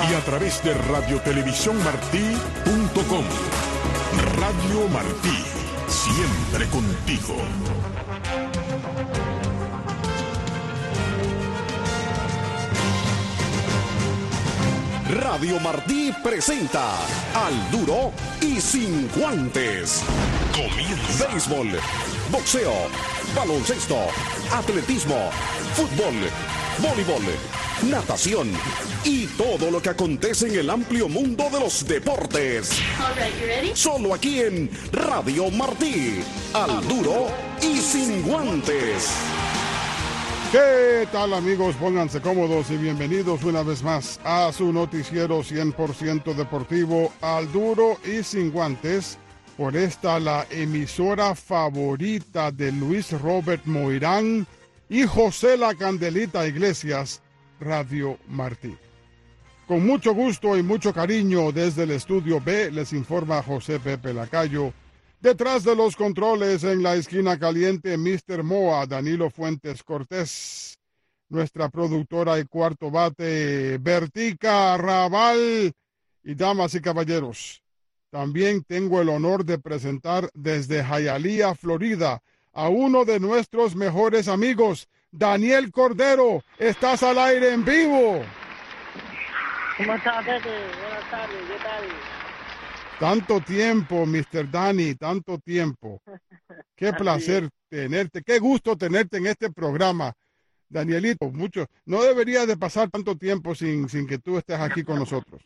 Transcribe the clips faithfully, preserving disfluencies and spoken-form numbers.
y a través de radio televisión martí punto com. Radio Martí, siempre contigo. Radio Martí presenta Al Duro y Sin Guantes. Comienza. Béisbol, boxeo, baloncesto, atletismo, fútbol, voleibol, natación y todo lo que acontece en el amplio mundo de los deportes. All right, you ready? Solo aquí en Radio Martí. Al Duro y Sin Guantes. ¿Qué tal, amigos? Pónganse cómodos y bienvenidos una vez más a su noticiero cien por ciento deportivo Al Duro y Sin Guantes, por esta la emisora favorita de Luis Robert Moirán y José La Candelita Iglesias, Radio Martí. Con mucho gusto y mucho cariño desde el estudio B les informa José Pepe Lacayo. Detrás de los controles en la esquina caliente, mister Moa, Danilo Fuentes Cortés. Nuestra productora y cuarto bate, Bertica Raval. Y damas y caballeros, también tengo el honor de presentar desde Hialeah, Florida, a uno de nuestros mejores amigos, Daniel Cordero. Estás al aire en vivo. ¿Cómo estás, Pepe? Buenas tardes, ¿qué tal? Tanto tiempo, mister Dani, tanto tiempo. Qué placer tenerte, qué gusto tenerte en este programa, Danielito. Mucho, no debería de pasar tanto tiempo sin, sin que tú estés aquí con nosotros.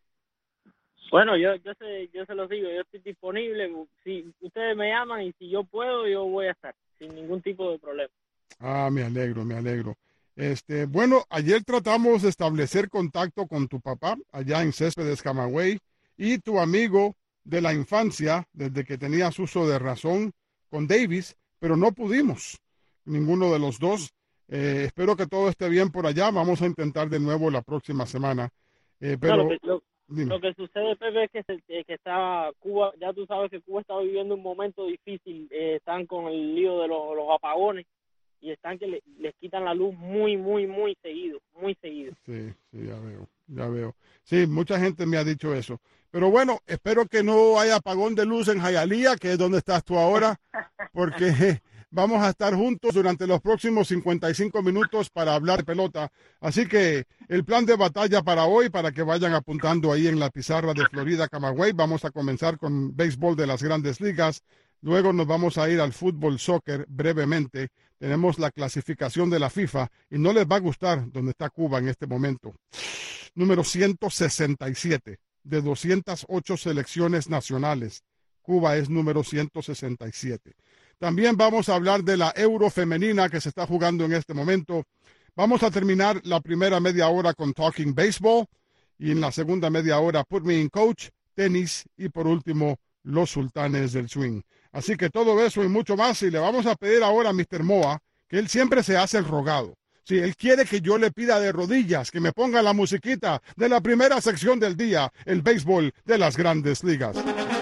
Bueno, yo yo se, yo se los digo, yo estoy disponible. Si ustedes me llaman y si yo puedo, yo voy a estar sin ningún tipo de problema. Ah, me alegro, me alegro. Este, bueno, ayer tratamos de establecer contacto con tu papá allá en Céspedes, Camagüey, y tu amigo de la infancia, desde que tenías uso de razón, con Davis, pero no pudimos, ninguno de los dos. Eh, espero que todo esté bien por allá. Vamos a intentar de nuevo la próxima semana. Eh, pero no, lo, que, lo, lo que sucede, Pepe, es que, se, eh, que está Cuba, ya tú sabes que Cuba está viviendo un momento difícil. Eh, están con el lío de los, los apagones y están que le, les quitan la luz muy, muy, muy seguido, muy seguido. Sí, sí, ya veo, ya veo. Sí, mucha gente me ha dicho eso. Pero bueno, espero que no haya apagón de luz en Hialeah, que es donde estás tú ahora, porque vamos a estar juntos durante los próximos cincuenta y cinco minutos para hablar de pelota. Así que el plan de batalla para hoy, para que vayan apuntando ahí en la pizarra de Florida Camagüey, vamos a comenzar con béisbol de las Grandes Ligas. Luego nos vamos a ir al fútbol soccer brevemente. Tenemos la clasificación de la FIFA y no les va a gustar donde está Cuba en este momento. Número ciento sesenta y siete de doscientas ocho selecciones nacionales. Cuba es número ciento sesenta y siete. También vamos a hablar de la Euro femenina que se está jugando en este momento. Vamos a terminar la primera media hora con Talking Baseball y en la segunda media hora Put Me in Coach, tenis y por último los sultanes del swing. Así que todo eso y mucho más, y le vamos a pedir ahora a mister Moa, que él siempre se hace el rogado. Si él quiere que yo le pida de rodillas, que me ponga la musiquita de la primera sección del día, el béisbol de las Grandes Ligas.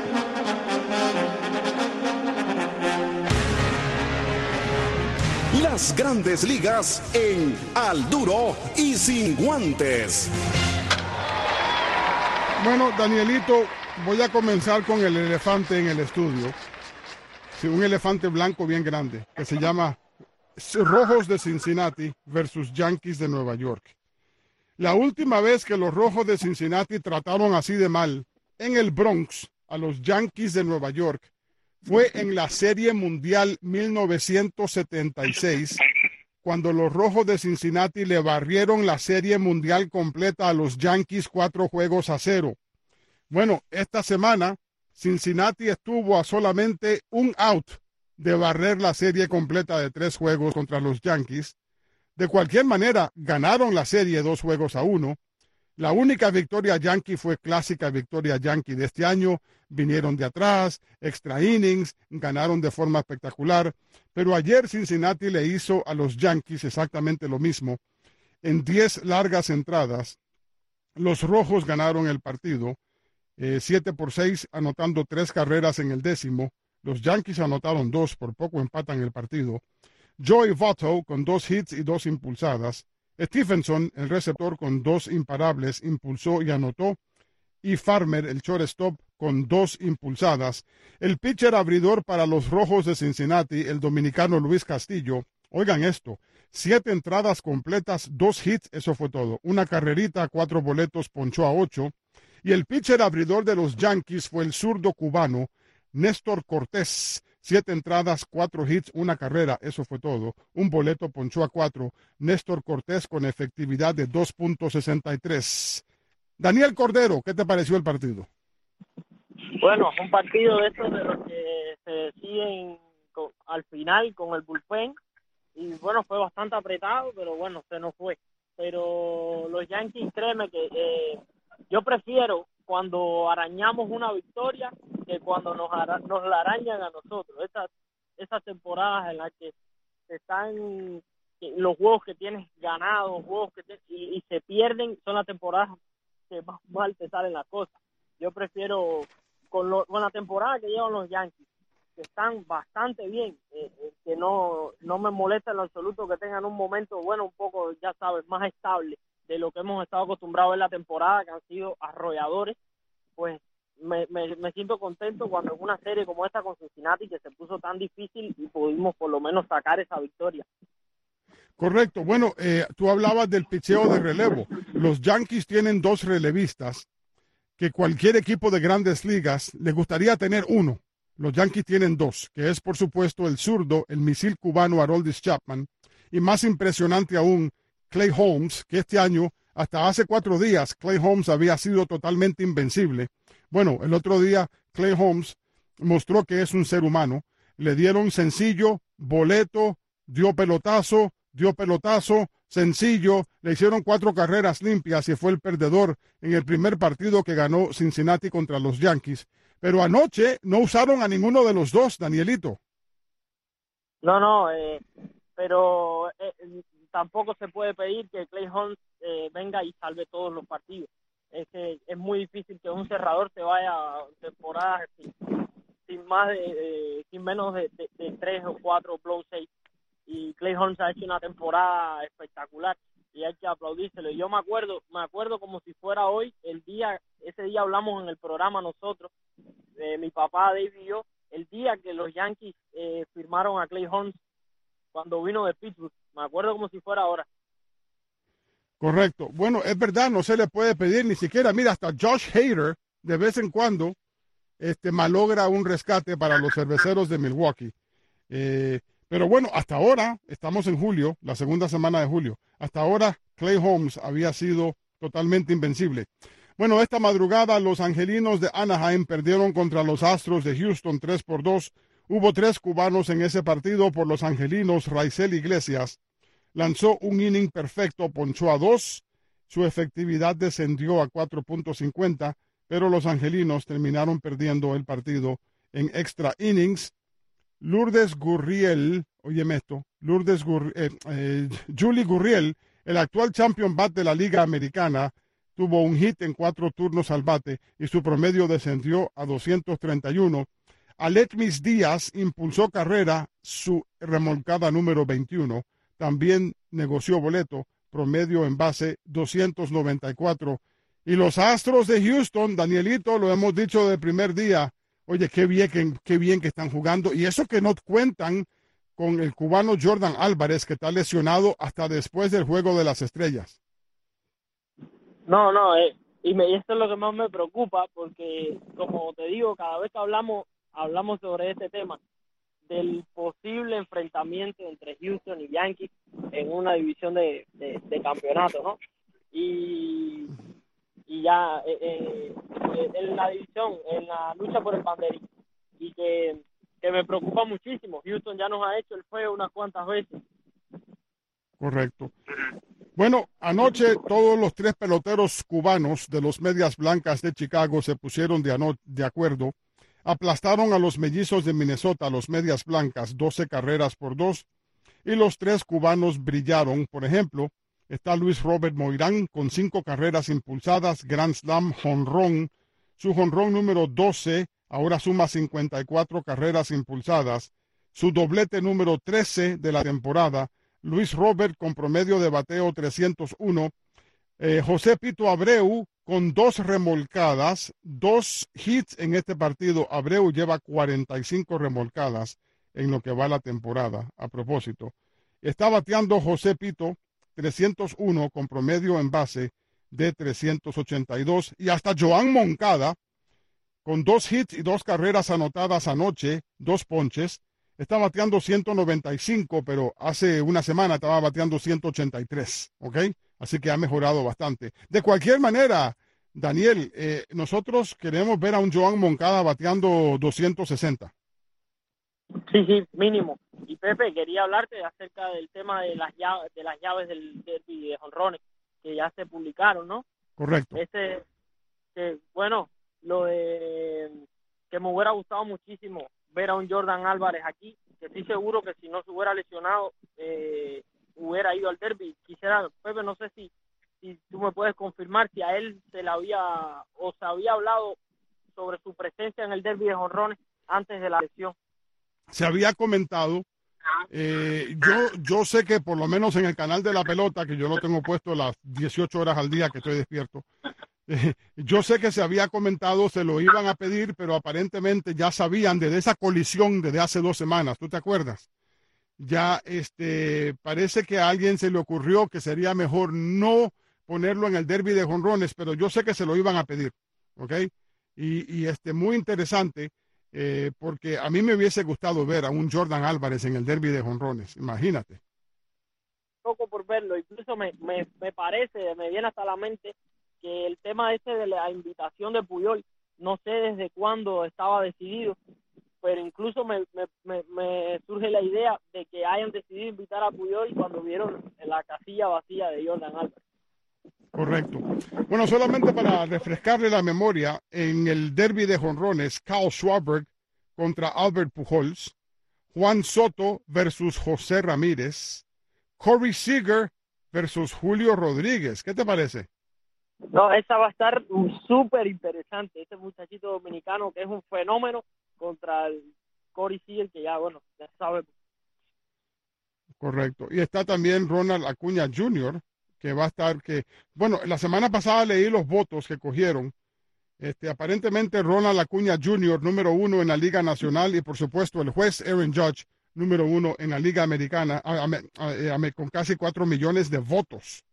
Las Grandes Ligas en Al Duro y Sin Guantes. Bueno, Danielito, voy a comenzar con el elefante en el estudio. Sí, un elefante blanco bien grande, que se llama Rojos de Cincinnati versus Yankees de Nueva York. La última vez que los Rojos de Cincinnati trataron así de mal en el Bronx a los Yankees de Nueva York fue en la Serie Mundial mil novecientos setenta y seis, cuando los Rojos de Cincinnati le barrieron la Serie Mundial completa a los Yankees cuatro juegos a cero. Bueno, esta semana Cincinnati estuvo a solamente un out de barrer la serie completa de tres juegos contra los Yankees. De cualquier manera, ganaron la serie dos juegos a uno. La única victoria yankee fue clásica victoria yankee de este año. Vinieron de atrás, extra innings, ganaron de forma espectacular. Pero ayer Cincinnati le hizo a los Yankees exactamente lo mismo. En diez largas entradas, los Rojos ganaron el partido. Eh, siete por seis, anotando tres carreras en el décimo. Los Yankees anotaron dos, por poco empatan el partido. Joey Votto con dos hits y dos impulsadas. Stephenson, el receptor con dos imparables, impulsó y anotó. Y Farmer, el shortstop, con dos impulsadas. El pitcher abridor para los Rojos de Cincinnati, el dominicano Luis Castillo. Oigan esto, siete entradas completas, dos hits, eso fue todo. Una carrerita, cuatro boletos, ponchó a ocho. Y el pitcher abridor de los Yankees fue el zurdo cubano, Néstor Cortés. Siete entradas, cuatro hits, una carrera, eso fue todo. Un boleto, ponchó a cuatro. Néstor Cortés con efectividad de dos punto sesenta y tres. Daniel Cordero, ¿qué te pareció el partido? Bueno, un partido de estos de los que se deciden con, al final con el bullpen. Y bueno, fue bastante apretado, pero bueno, se nos fue. Pero los Yankees, créeme que eh, yo prefiero cuando arañamos una victoria que cuando nos, ara nos la arañan a nosotros. Esas, esas temporadas en las que están los juegos que tienes ganados, juegos que te, y, y se pierden, son las temporadas que más mal te salen las cosas. Yo prefiero con, lo, con la temporada que llevan los Yankees, que están bastante bien, eh, eh, que no, no me molesta en lo absoluto que tengan un momento, bueno, un poco, ya sabes, más estable de lo que hemos estado acostumbrados en la temporada, que han sido arrolladores. Pues me, me, me siento contento cuando en una serie como esta con Cincinnati, que se puso tan difícil, y pudimos por lo menos sacar esa victoria. Correcto. Bueno, eh, tú hablabas del picheo de relevo. Los Yankees tienen dos relevistas que cualquier equipo de grandes ligas le gustaría tener uno. Los Yankees tienen dos, que es por supuesto el zurdo, el misil cubano Aroldis Chapman, y más impresionante aún, Clay Holmes, que este año, hasta hace cuatro días, Clay Holmes había sido totalmente invencible. Bueno, el otro día Clay Holmes mostró que es un ser humano. Le dieron sencillo, boleto, dio pelotazo, dio pelotazo, sencillo, le hicieron cuatro carreras limpias y fue el perdedor en el primer partido que ganó Cincinnati contra los Yankees. Pero anoche no usaron a ninguno de los dos, Danielito. No, no, eh, pero eh, tampoco se puede pedir que Clay Holmes eh, venga y salve todos los partidos. Es que es muy difícil que un cerrador se vaya a temporadas sin, sin más de, eh, sin menos de, de, de tres o cuatro blow saves. Y Clay Holmes ha hecho una temporada espectacular y hay que aplaudírselo. Yo me acuerdo, me acuerdo como si fuera hoy, el día, ese día hablamos en el programa nosotros, eh, mi papá, Dave y yo, el día que los Yankees eh, firmaron a Clay Holmes cuando vino de Pittsburgh. Me acuerdo como si fuera ahora. Correcto. Bueno, es verdad, no se le puede pedir ni siquiera. Mira, hasta Josh Hader, de vez en cuando, este, malogra un rescate para los cerveceros de Milwaukee. Eh, pero bueno, hasta ahora, estamos en julio, la segunda semana de julio. Hasta ahora, Clay Holmes había sido totalmente invencible. Bueno, esta madrugada los angelinos de Anaheim perdieron contra los Astros de Houston tres por dos. Hubo tres cubanos en ese partido por los angelinos. Raisel Iglesias lanzó un inning perfecto, ponchó a dos. Su efectividad descendió a cuatro punto cincuenta, pero los angelinos terminaron perdiendo el partido en extra innings. Lourdes Gurriel, óyeme esto, Lourdes Gurriel, eh, eh, Julie Gurriel, el actual champion bat de la Liga Americana, tuvo un hit en cuatro turnos al bate y su promedio descendió a doscientos treinta y uno. Aletmis Díaz impulsó carrera, su remolcada número veintiuno. También negoció boleto, promedio en base doscientos noventa y cuatro. Y los Astros de Houston, Danielito, lo hemos dicho del primer día, oye, qué bien, qué, qué bien que están jugando. Y eso que no cuentan con el cubano Jordan Álvarez, que está lesionado hasta después del Juego de las Estrellas. No, no, eh, y, me, y esto es lo que más me preocupa, porque como te digo, cada vez que hablamos, hablamos sobre este tema, del posible enfrentamiento entre Houston y Yankees en una división de, de, de campeonato, ¿no? Y, y ya eh, eh, en la división, en la lucha por el banderín, y que, que me preocupa muchísimo. Houston ya nos ha hecho el feo unas cuantas veces. Correcto. Bueno, anoche todos los tres peloteros cubanos de los Medias Blancas de Chicago se pusieron de, ano de acuerdo. Aplastaron a los mellizos de Minnesota, los Medias Blancas, doce carreras por dos. Y los tres cubanos brillaron. Por ejemplo, está Luis Robert Moirán con cinco carreras impulsadas, Grand Slam, jonrón. Su jonrón número doce ahora suma cincuenta y cuatro carreras impulsadas. Su doblete número trece de la temporada Luis Robert con promedio de bateo trescientos uno. Eh, José Pito Abreu con dos remolcadas, dos hits en este partido. Abreu lleva cuarenta y cinco remolcadas en lo que va la temporada. A propósito, está bateando José Pito trescientos uno con promedio en base de trescientos ochenta y dos. Y hasta Joan Moncada, con dos hits y dos carreras anotadas anoche, dos ponches, está bateando ciento noventa y cinco, pero hace una semana estaba bateando ciento ochenta y tres, ¿ok? Así que ha mejorado bastante. De cualquier manera, Daniel, eh, nosotros queremos ver a un Joan Moncada bateando doscientos sesenta. Sí, sí, mínimo. Y Pepe, quería hablarte acerca del tema de las llaves, de las llaves del derbi de jonrones que ya se publicaron, ¿no? Correcto. Este, que, bueno, lo de que me hubiera gustado muchísimo ver a un Jordan Álvarez aquí, que estoy seguro que si no se hubiera lesionado, eh, hubiera ido al derbi. Quisiera, Pepe, no sé si, si tú me puedes confirmar si a él se le había o se había hablado sobre su presencia en el derbi de jonrones antes de la lesión. Se había comentado, eh, yo, yo sé que por lo menos en el canal de la pelota, que yo lo tengo puesto las dieciocho horas al día que estoy despierto, eh, yo sé que se había comentado, se lo iban a pedir, pero aparentemente ya sabían de esa colisión desde hace dos semanas, ¿tú te acuerdas? Ya este, parece que a alguien se le ocurrió que sería mejor no ponerlo en el derbi de jonrones, pero yo sé que se lo iban a pedir, ¿ok? Y, y este, muy interesante. Eh, porque a mí me hubiese gustado ver a un Jordan Álvarez en el derbi de jonrones, imagínate. Poco por verlo, incluso me, me, me parece, me viene hasta la mente que el tema ese de la invitación de Puyol, no sé desde cuándo estaba decidido, pero incluso me, me, me, me surge la idea de que hayan decidido invitar a Puyol cuando vieron la casilla vacía de Jordan Álvarez. Correcto. Bueno, solamente para refrescarle la memoria, en el derbi de jonrones, Kyle Schwarber contra Albert Pujols, Juan Soto versus José Ramírez, Corey Seager versus Julio Rodríguez. ¿Qué te parece? No, esa va a estar súper interesante. Este muchachito dominicano que es un fenómeno contra el Corey Seager, que ya, bueno, ya sabe. Correcto. Y está también Ronald Acuña junior, que va a estar, que, bueno, la semana pasada leí los votos que cogieron. Este, aparentemente Ronald Acuña junior, número uno en la Liga Nacional, y por supuesto el juez Aaron Judge, número uno en la Liga Americana, a, a, a, a, con casi cuatro millones de votos.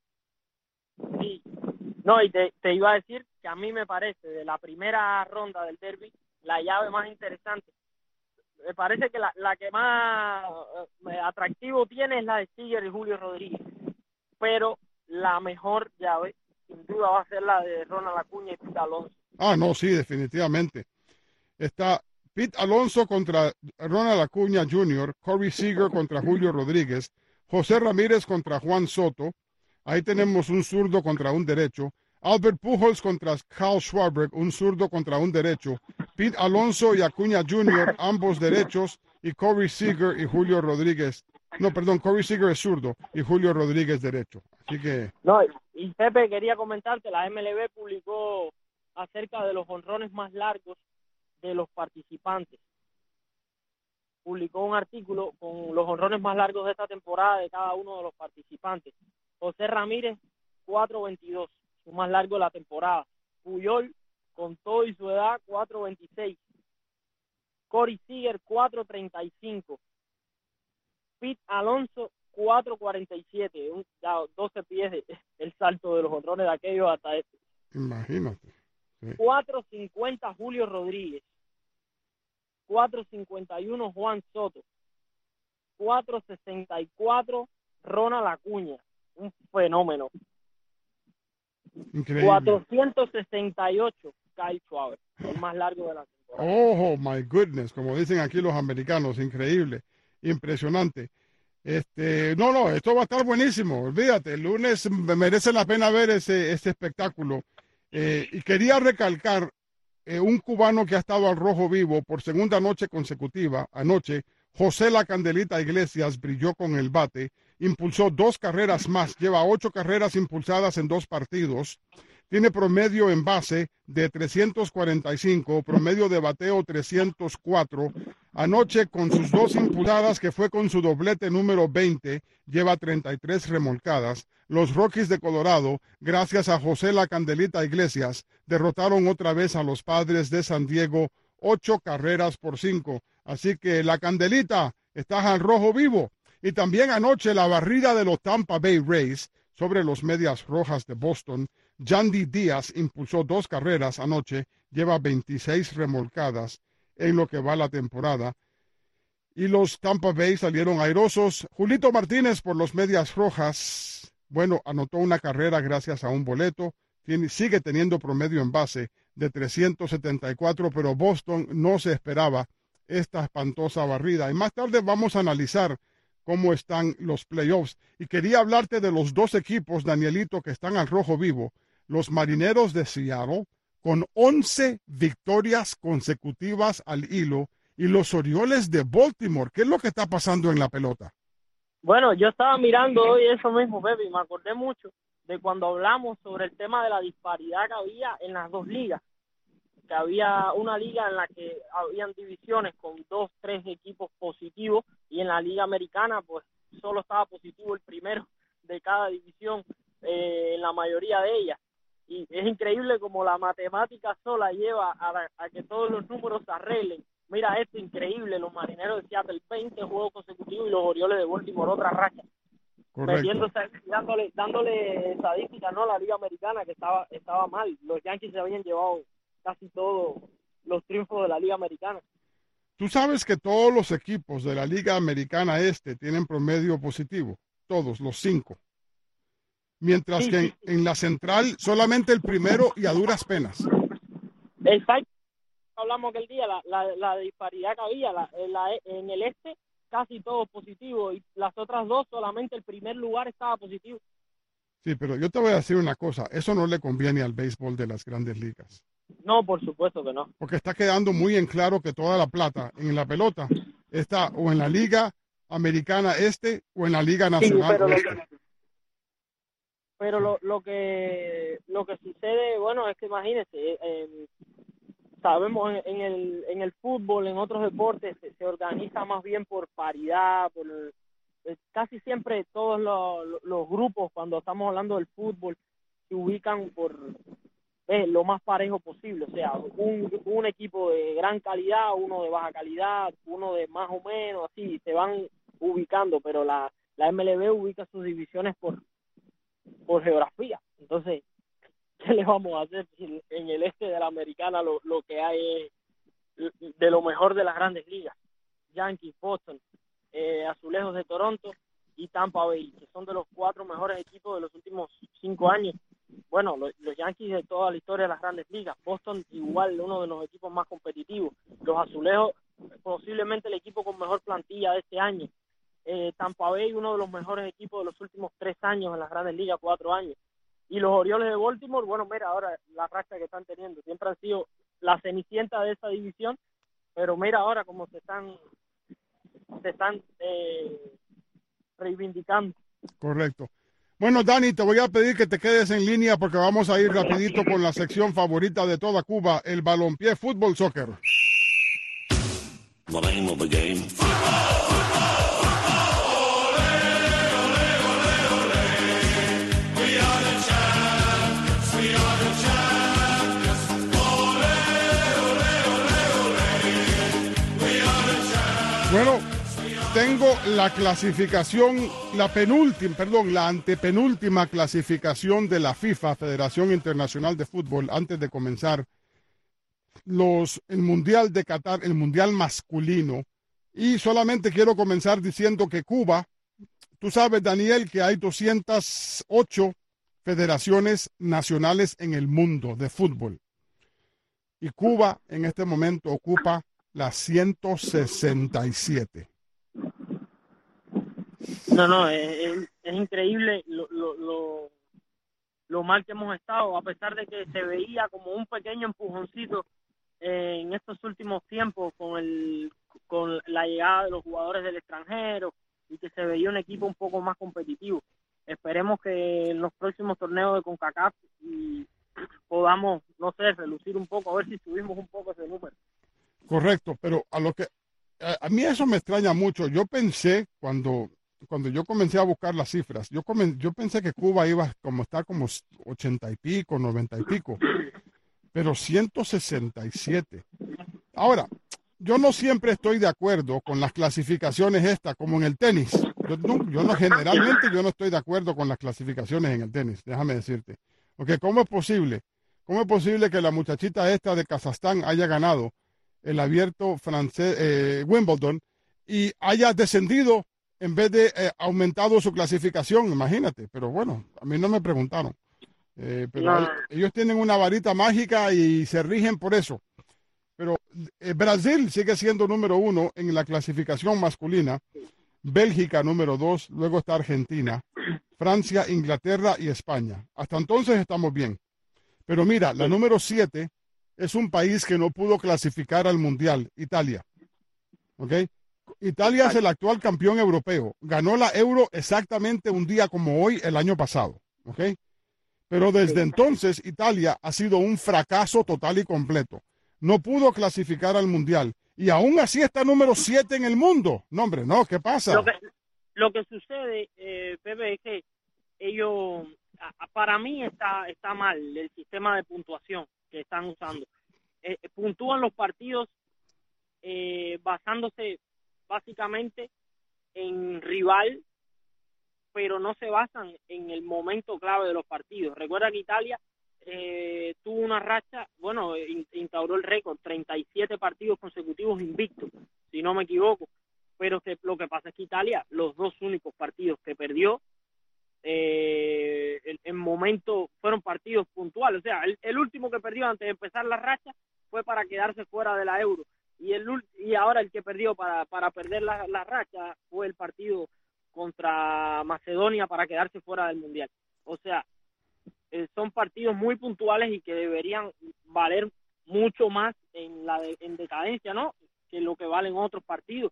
Sí, no, y te, te iba a decir que a mí me parece, de la primera ronda del derbi, la llave más interesante. Me parece que la, la que más eh, atractivo tiene es la de Seager y Julio Rodríguez. Pero la mejor llave, sin duda, va a ser la de Ronald Acuña y Pete Alonso. Ah, no, sí, definitivamente. Está Pete Alonso contra Ronald Acuña junior, Corey Seager contra Julio Rodríguez, José Ramírez contra Juan Soto. Ahí tenemos un zurdo contra un derecho. Albert Pujols contra Kyle Schwarber, un zurdo contra un derecho. Pete Alonso y Acuña junior, ambos derechos. Y Corey Seager y Julio Rodríguez. No, perdón, Corey Seager es zurdo y Julio Rodríguez derecho. Así que... No, y Pepe, quería comentarte, la M L B publicó acerca de los jonrones más largos de los participantes. Publicó un artículo con los jonrones más largos de esta temporada de cada uno de los participantes. José Ramírez, cuatro veintidós, su más largo de la temporada. Puyol, con todo y su edad, cuatro veintiséis. Corey Seager, cuatro treinta y cinco. Pete Alonso, cuatro cuarenta y siete, un, ya doce pies de, el salto de los jonrones de aquellos hasta este. Imagínate. Sí. cuatro cincuenta Julio Rodríguez, cuatro cincuenta y uno Juan Soto, cuatro sesenta y cuatro Ronald Acuña, un fenómeno. Increíble. cuatrocientos sesenta y ocho Kyle Schwarber, el más largo de la temporada. Oh, my goodness, como dicen aquí los americanos, increíble. Impresionante. Este, no, no, esto va a estar buenísimo. Olvídate, el lunes merece la pena ver ese, ese espectáculo. Eh, y quería recalcar eh, un cubano que ha estado al rojo vivo por segunda noche consecutiva. Anoche, José La Candelita Iglesias brilló con el bate, impulsó dos carreras más, lleva ocho carreras impulsadas en dos partidos. Tiene promedio en base de trescientos cuarenta y cinco, promedio de bateo trescientos cuatro. Anoche con sus dos impulsadas, que fue con su doblete número veinte, lleva treinta y tres remolcadas. Los Rockies de Colorado, gracias a José La Candelita Iglesias, derrotaron otra vez a los Padres de San Diego, ocho carreras por cinco. Así que La Candelita, estás al rojo vivo. Y también anoche la barrida de los Tampa Bay Rays sobre los Medias Rojas de Boston. Yandy Díaz impulsó dos carreras anoche, lleva veintiséis remolcadas en lo que va la temporada. Y los Tampa Bay salieron airosos. Julito Martínez por los Medias Rojas, bueno, anotó una carrera gracias a un boleto. Tiene, sigue teniendo promedio en base de trescientos setenta y cuatro, pero Boston no se esperaba esta espantosa barrida. Y más tarde vamos a analizar cómo están los playoffs. Y quería hablarte de los dos equipos, Danielito, que están al rojo vivo. Los Marineros de Seattle, con once victorias consecutivas al hilo, y los Orioles de Baltimore. ¿Qué es lo que está pasando en la pelota? Bueno, yo estaba mirando hoy eso mismo, Pepe, y me acordé mucho de cuando hablamos sobre el tema de la disparidad que había en las dos ligas. Que había una liga en la que habían divisiones con dos, tres equipos positivos, y en la liga americana pues solo estaba positivo el primero de cada división eh, en la mayoría de ellas. Y es increíble como la matemática sola lleva a, la, a que todos los números se arreglen. Mira esto, increíble, los Marineros de Seattle, veinte juegos consecutivos, y los Orioles de Baltimore, otra racha. Metiéndose, dándole, dándole estadística, ¿no? La liga americana, que estaba, estaba mal. Los Yankees se habían llevado casi todos los triunfos de la liga americana. Tú sabes que todos los equipos de la liga americana este tienen promedio positivo, todos, los cinco. Mientras Sí, que sí, en, sí. en la central solamente el primero y a duras penas. Exacto. Hablamos aquel día, la, la, la disparidad que había, la, la, en el este casi todo positivo, y las otras dos solamente el primer lugar estaba positivo. Sí, pero yo te voy a decir una cosa, eso no le conviene al béisbol de las grandes ligas. No, por supuesto que no. Porque está quedando muy en claro que toda la plata en la pelota está o en la liga americana este o en la liga nacional Sí, pero oeste. lo, pero lo, lo que lo que sucede, bueno, es que imagínese, eh, sabemos en, en el en el fútbol, en otros deportes se, se organiza más bien por paridad, por eh, casi siempre todos los, los grupos, cuando estamos hablando del fútbol, se ubican por eh, lo más parejo posible, o sea, un, un equipo de gran calidad, uno de baja calidad, uno de más o menos, así se van ubicando, pero la la M L B ubica sus divisiones por por geografía. Entonces, ¿qué le vamos a hacer? En el este de la americana lo, lo que hay es de lo mejor de las grandes ligas. Yankees, Boston, eh, Azulejos de Toronto y Tampa Bay, que son de los cuatro mejores equipos de los últimos cinco años. Bueno, los, los Yankees de toda la historia de las grandes ligas. Boston igual, uno de los equipos más competitivos. Los Azulejos, posiblemente el equipo con mejor plantilla de este año. Eh, Tampa Bay, uno de los mejores equipos de los últimos tres años en las grandes ligas, cuatro años. Y los Orioles de Baltimore, bueno, mira ahora la racha que están teniendo. Siempre han sido la cenicienta de esa división, pero mira ahora cómo se están se están eh, reivindicando. Correcto. Bueno, Dani, te voy a pedir que te quedes en línea porque vamos a ir rapidito con la sección favorita de toda Cuba, el balompié fútbol soccer. The name of the game. Bueno, tengo la clasificación, la penúltima, perdón, la antepenúltima clasificación de la FIFA, Federación Internacional de Fútbol, antes de comenzar los, el Mundial de Qatar, el Mundial masculino. Y solamente quiero comenzar diciendo que Cuba, tú sabes, Daniel, que hay doscientas ocho federaciones nacionales en el mundo de fútbol. Y Cuba en este momento ocupa la ciento sesenta y siete. No, no, es, es, es increíble lo, lo, lo, lo mal que hemos estado, a pesar de que se veía como un pequeño empujoncito eh, en estos últimos tiempos con el con la llegada de los jugadores del extranjero y que se veía un equipo un poco más competitivo. Esperemos que en los próximos torneos de CONCACAF y podamos, no sé, relucir un poco, a ver si subimos un poco ese número. Correcto, pero a lo que a, a mí eso me extraña mucho. Yo pensé cuando cuando yo comencé a buscar las cifras, yo comen, yo pensé que Cuba iba como estar como ochenta y pico, noventa y pico, pero ciento sesenta y siete. Ahora, yo no siempre estoy de acuerdo con las clasificaciones estas, como en el tenis. Yo no, yo no generalmente yo no estoy de acuerdo con las clasificaciones en el tenis, déjame decirte. Porque ¿cómo es posible? ¿Cómo es posible que la muchachita esta de Kazajstán haya ganado el abierto francés eh, Wimbledon y haya descendido en vez de eh, aumentado su clasificación? Imagínate, pero bueno, a mí no me preguntaron. Eh, pero No, hay- ellos tienen una varita mágica y se rigen por eso. Pero eh, Brasil sigue siendo número uno en la clasificación masculina, Bélgica número dos, luego está Argentina, Francia, Inglaterra y España. Hasta entonces estamos bien. Pero mira, la sí, número siete es un país que no pudo clasificar al Mundial, Italia. ¿Ok? Italia es el exacto. actual campeón europeo. Ganó la Euro exactamente un día como hoy el año pasado. ¿Ok? Pero desde Sí. entonces Italia ha sido un fracaso total y completo. No pudo clasificar al Mundial. Y aún así está número siete en el mundo. No, hombre, no, ¿qué Lo pasa? que, lo que sucede, eh, Pepe, es que ellos, a- a- para mí está, está mal el sistema de puntuación que están usando. Eh, eh, puntúan los partidos eh, basándose básicamente en rival, pero no se basan en el momento clave de los partidos. Recuerda que Italia eh, tuvo una racha, bueno, in, instauró el récord, treinta y siete partidos consecutivos invictos, si no me equivoco, pero que, lo que pasa es que Italia, los dos únicos partidos que perdió, eh, en, en momento fueron partidos puntuales, o sea, el, el último que perdió antes de empezar la racha fue para quedarse fuera de la Euro, y el y ahora el que perdió para, para perder la, la racha fue el partido contra Macedonia para quedarse fuera del Mundial. O sea, eh, son partidos muy puntuales y que deberían valer mucho más en la de, en decadencia, ¿no? Que lo que valen otros partidos.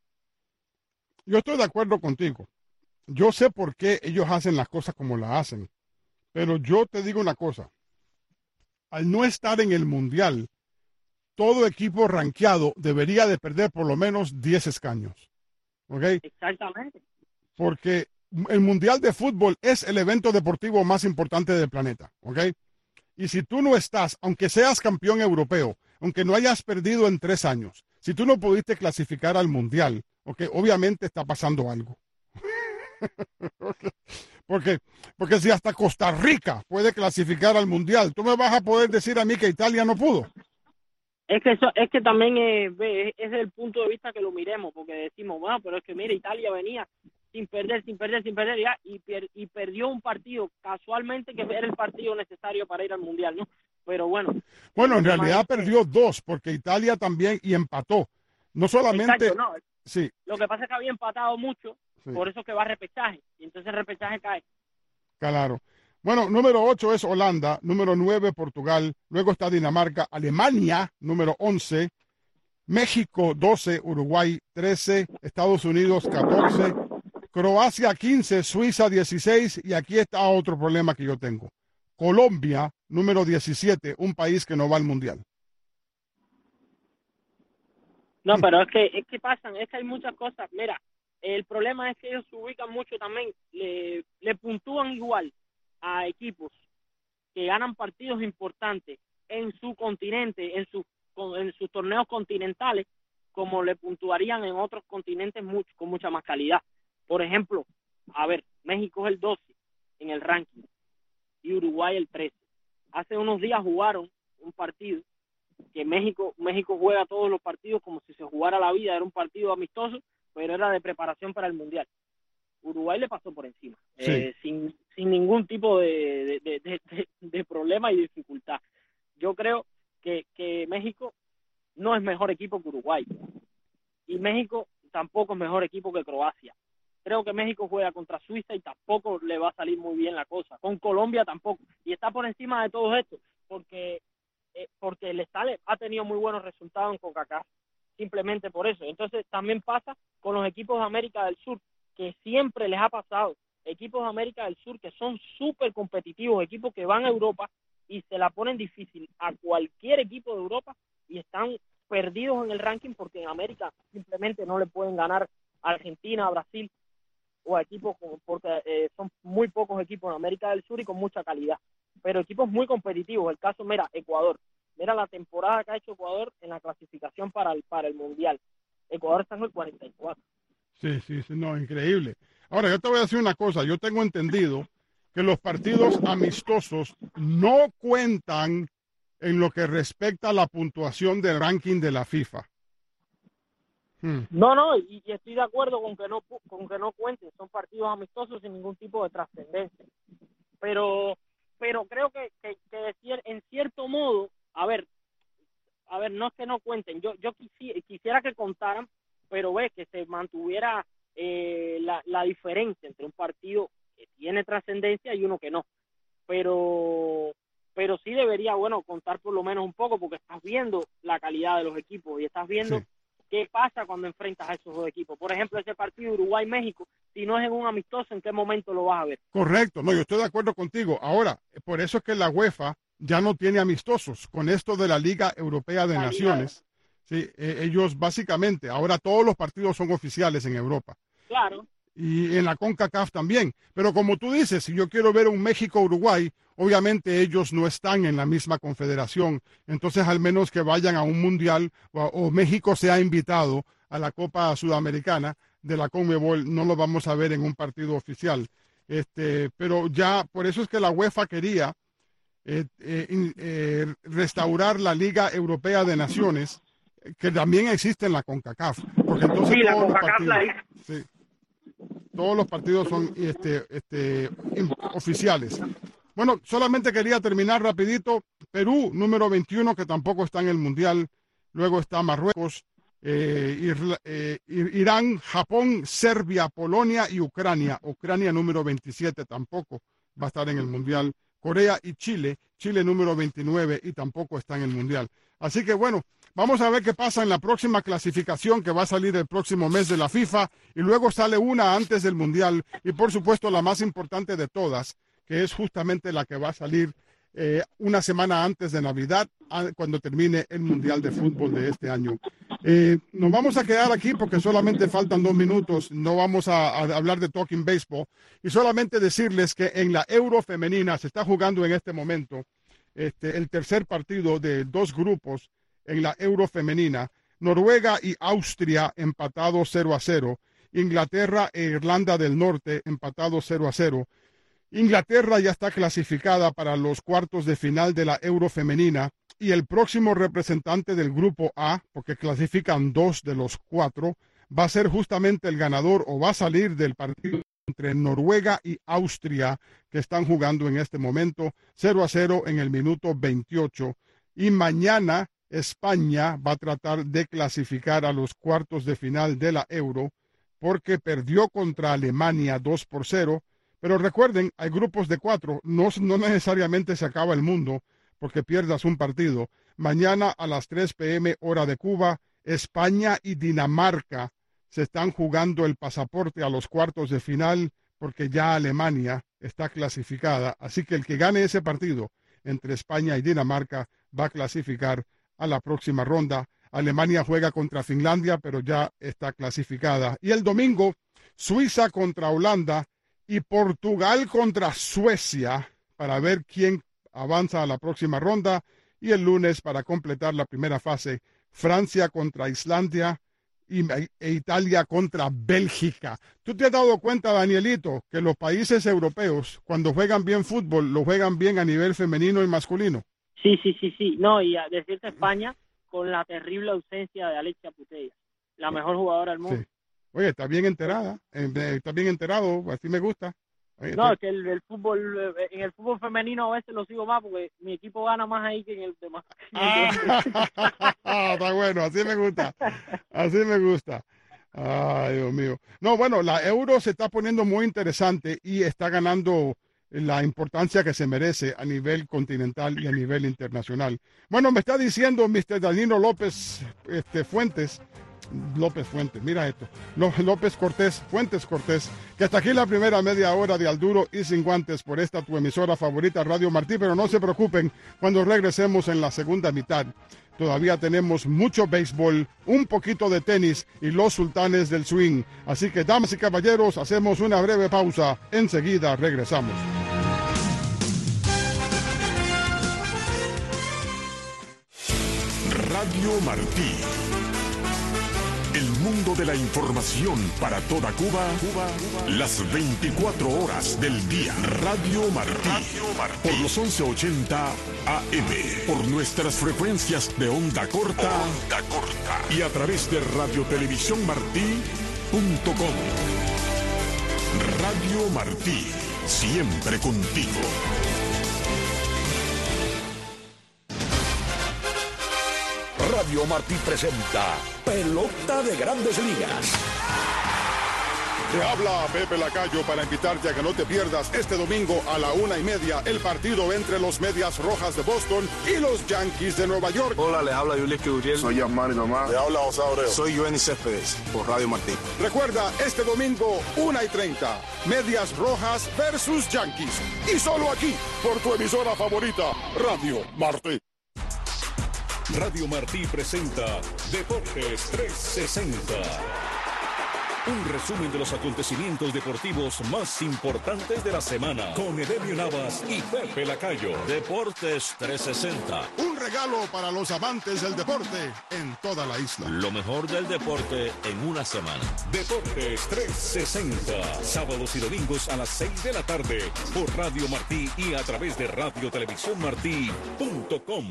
Yo estoy de acuerdo contigo. Yo sé por qué ellos hacen las cosas como las hacen. Pero yo te digo una cosa. Al no estar en el Mundial, todo equipo rankeado debería de perder por lo menos diez escaños. ¿Ok? Exactamente. Porque el Mundial de Fútbol es el evento deportivo más importante del planeta. ¿Ok? Y si tú no estás, aunque seas campeón europeo, aunque no hayas perdido en tres años, si tú no pudiste clasificar al Mundial, ¿ok? Obviamente está pasando algo. Porque, porque si hasta Costa Rica puede clasificar al Mundial, tú me vas a poder decir a mí que Italia no pudo. Es que eso, es que también es, ve, es el punto de vista que lo miremos, porque decimos, bueno, pero es que mira, Italia venía sin perder, sin perder, sin perder, ya, y, pier, y perdió un partido, casualmente que era el partido necesario para ir al Mundial, ¿no? Pero bueno, Bueno, el en tema realidad es que, perdió dos, porque Italia también y empató. No solamente, exacto, no, sí, lo que pasa es que había empatado mucho, sí, por eso que va a repechaje, y entonces el repechaje cae. claro. Bueno, número ocho es Holanda, número nueve Portugal, luego está Dinamarca, Alemania, número once, México doce, Uruguay trece, Estados Unidos catorce, Croacia quince, Suiza dieciséis, y aquí está otro problema que yo tengo. Colombia, número diecisiete, un país que no va al Mundial. No, pero es que, es que pasan, es que hay muchas cosas. Mira, el problema es que ellos se ubican mucho también, le, le puntúan igual a equipos que ganan partidos importantes en su continente, en sus en sus torneos continentales, como le puntuarían en otros continentes mucho, con mucha más calidad. Por ejemplo, a ver, México es el doce en el ranking y Uruguay el trece. Hace unos días jugaron un partido que México México juega todos los partidos como si se jugara la vida, era un partido amistoso, pero era de preparación para el Mundial. Uruguay le pasó por encima, Sí. eh, sin, sin ningún tipo de, de, de, de, de problema y dificultad. Yo creo que, que México no es mejor equipo que Uruguay, y México tampoco es mejor equipo que Croacia. Creo que México juega contra Suiza y tampoco le va a salir muy bien la cosa. Con Colombia tampoco. Y está por encima de todo esto, porque eh, porque el Estale ha tenido muy buenos resultados en CONCACAF, simplemente por eso. Entonces también pasa con los equipos de América del Sur, que siempre les ha pasado. Equipos de América del Sur que son súper competitivos, equipos que van a Europa y se la ponen difícil a cualquier equipo de Europa y están perdidos en el ranking porque en América simplemente no le pueden ganar a Argentina, a Brasil o a equipos con, porque eh, son muy pocos equipos en América del Sur y con mucha calidad, pero equipos muy competitivos. El caso, mira, Ecuador, mira la temporada que ha hecho Ecuador en la clasificación para el, para el Mundial. Ecuador está en el cuarenta y cuatro. Sí, sí, sí, no, increíble. Ahora, yo te voy a decir una cosa, yo tengo entendido que los partidos amistosos no cuentan en lo que respecta a la puntuación del ranking de la FIFA. Hmm. No, no, y, y estoy de acuerdo con que no con que no cuenten, son partidos amistosos sin ningún tipo de trascendencia. Pero pero creo que, que, que en cierto modo, a ver, a ver, no es que no cuenten, yo yo quisiera, quisiera que contaran, pero ve que se mantuviera eh, la, la diferencia entre un partido que tiene trascendencia y uno que no. Pero pero sí debería, bueno, contar por lo menos un poco, porque estás viendo la calidad de los equipos y estás viendo sí. qué pasa cuando enfrentas a esos dos equipos. Por ejemplo, ese partido Uruguay-México, si no es en un amistoso, ¿en qué momento lo vas a ver? Correcto, no, yo estoy de acuerdo contigo. Ahora, por eso es que la UEFA ya no tiene amistosos con esto de la Liga Europea de Naciones. Sí, eh, ellos básicamente, ahora todos los partidos son oficiales en Europa. Claro. Y en la CONCACAF también. Pero como tú dices, si yo quiero ver un México-Uruguay, obviamente ellos no están en la misma confederación. Entonces, al menos que vayan a un mundial o, o México sea invitado a la Copa Sudamericana de la CONMEBOL, no lo vamos a ver en un partido oficial. Este, pero ya, por eso es que la UEFA quería eh, eh, eh, restaurar la Liga Europea de Naciones, que también existe en la CONCACAF. Porque entonces sí, todos la los CONCACAF partidos, la sí, todos los partidos son este, este, oficiales. Bueno, solamente quería terminar rapidito. Perú, número veintiuno, que tampoco está en el Mundial. Luego está Marruecos, eh, Irla, eh, Irán, Japón, Serbia, Polonia y Ucrania. Ucrania, número veintisiete, tampoco va a estar en el Mundial. Corea y Chile. Chile, número veintinueve, y tampoco está en el Mundial. Así que bueno, vamos a ver qué pasa en la próxima clasificación que va a salir el próximo mes de la FIFA. Y luego sale una antes del Mundial. Y por supuesto, la más importante de todas, que es justamente la que va a salir eh, una semana antes de Navidad, a, cuando termine el Mundial de Fútbol de este año. Eh, nos vamos a quedar aquí porque solamente faltan dos minutos, no vamos a, a hablar de Talking Baseball, y solamente decirles que en la Euro femenina se está jugando en este momento este, el tercer partido de dos grupos en la Euro femenina. Noruega y Austria empatados cero a cero, Inglaterra e Irlanda del Norte empatados cero a cero. Inglaterra ya está clasificada para los cuartos de final de la Euro femenina y el próximo representante del grupo A, porque clasifican dos de los cuatro, va a ser justamente el ganador o va a salir del partido entre Noruega y Austria, que están jugando en este momento cero a cero en el minuto veintiocho. Y mañana España va a tratar de clasificar a los cuartos de final de la Euro porque perdió contra Alemania dos por cero. Pero recuerden, hay grupos de cuatro, no, no necesariamente se acaba el mundo porque pierdas un partido. Mañana a las tres pe eme hora de Cuba, España y Dinamarca se están jugando el pasaporte a los cuartos de final porque ya Alemania está clasificada. Así que el que gane ese partido entre España y Dinamarca va a clasificar a la próxima ronda. Alemania juega contra Finlandia, pero ya está clasificada. Y el domingo, Suiza contra Holanda y Portugal contra Suecia para ver quién avanza a la próxima ronda. Y el lunes, para completar la primera fase, Francia contra Islandia y, e Italia contra Bélgica. ¿Tú te has dado cuenta, Danielito, que los países europeos, cuando juegan bien fútbol, lo juegan bien a nivel femenino y masculino? Sí, sí, sí, sí. No, y a decirte España con la terrible ausencia de Alexia Putellas, la mejor jugadora del mundo. Sí. Oye, está bien enterada, está bien enterado, así me gusta. Oye, no, te... es que el, el fútbol, en el fútbol femenino a veces lo sigo más porque mi equipo gana más ahí que en el demás. Ah, está bueno, así me gusta, así me gusta. Ay, Dios mío. No, bueno, la Euro se está poniendo muy interesante y está ganando la importancia que se merece a nivel continental y a nivel internacional. Bueno, me está diciendo mister Danilo López este, Fuentes López Fuentes, mira esto, López Cortés, Fuentes Cortés, que hasta aquí la primera media hora de Al Duro y Sin Guantes por esta tu emisora favorita, Radio Martí, pero no se preocupen cuando regresemos en la segunda mitad. Todavía tenemos mucho béisbol, un poquito de tenis y los sultanes del swing. Así que, damas y caballeros, hacemos una breve pausa. Enseguida regresamos. Radio Martí. El mundo de la información para toda Cuba, Cuba, Cuba, las veinticuatro horas del día. Radio Martí. Radio Martí. Por los once ochenta A M. Por nuestras frecuencias de onda corta. Onda corta. Y a través de radio televisión martí punto com. Radio Martí. Siempre contigo. Radio Martí presenta Pelota de Grandes Ligas. Te habla Pepe Lacayo para invitarte a que no te pierdas este domingo a la una y media el partido entre los Medias Rojas de Boston y los Yankees de Nueva York. Hola, le habla Yulíquez Uriel. Soy Yasmani Nomás. Le habla José Abreu. Soy Joenny Céspedes por Radio Martí. Recuerda, este domingo, una y treinta, Medias Rojas versus Yankees. Y solo aquí, por tu emisora favorita, Radio Martí. Radio Martí presenta Deportes trescientos sesenta. Un resumen de los acontecimientos deportivos más importantes de la semana. Con Edemio Navas y Pepe Lacayo. Deportes trescientos sesenta. Un regalo para los amantes del deporte en toda la isla. Lo mejor del deporte en una semana. Deportes trescientos sesenta. Sábados y domingos a las seis de la tarde. Por Radio Martí y a través de radio televisión martí punto com.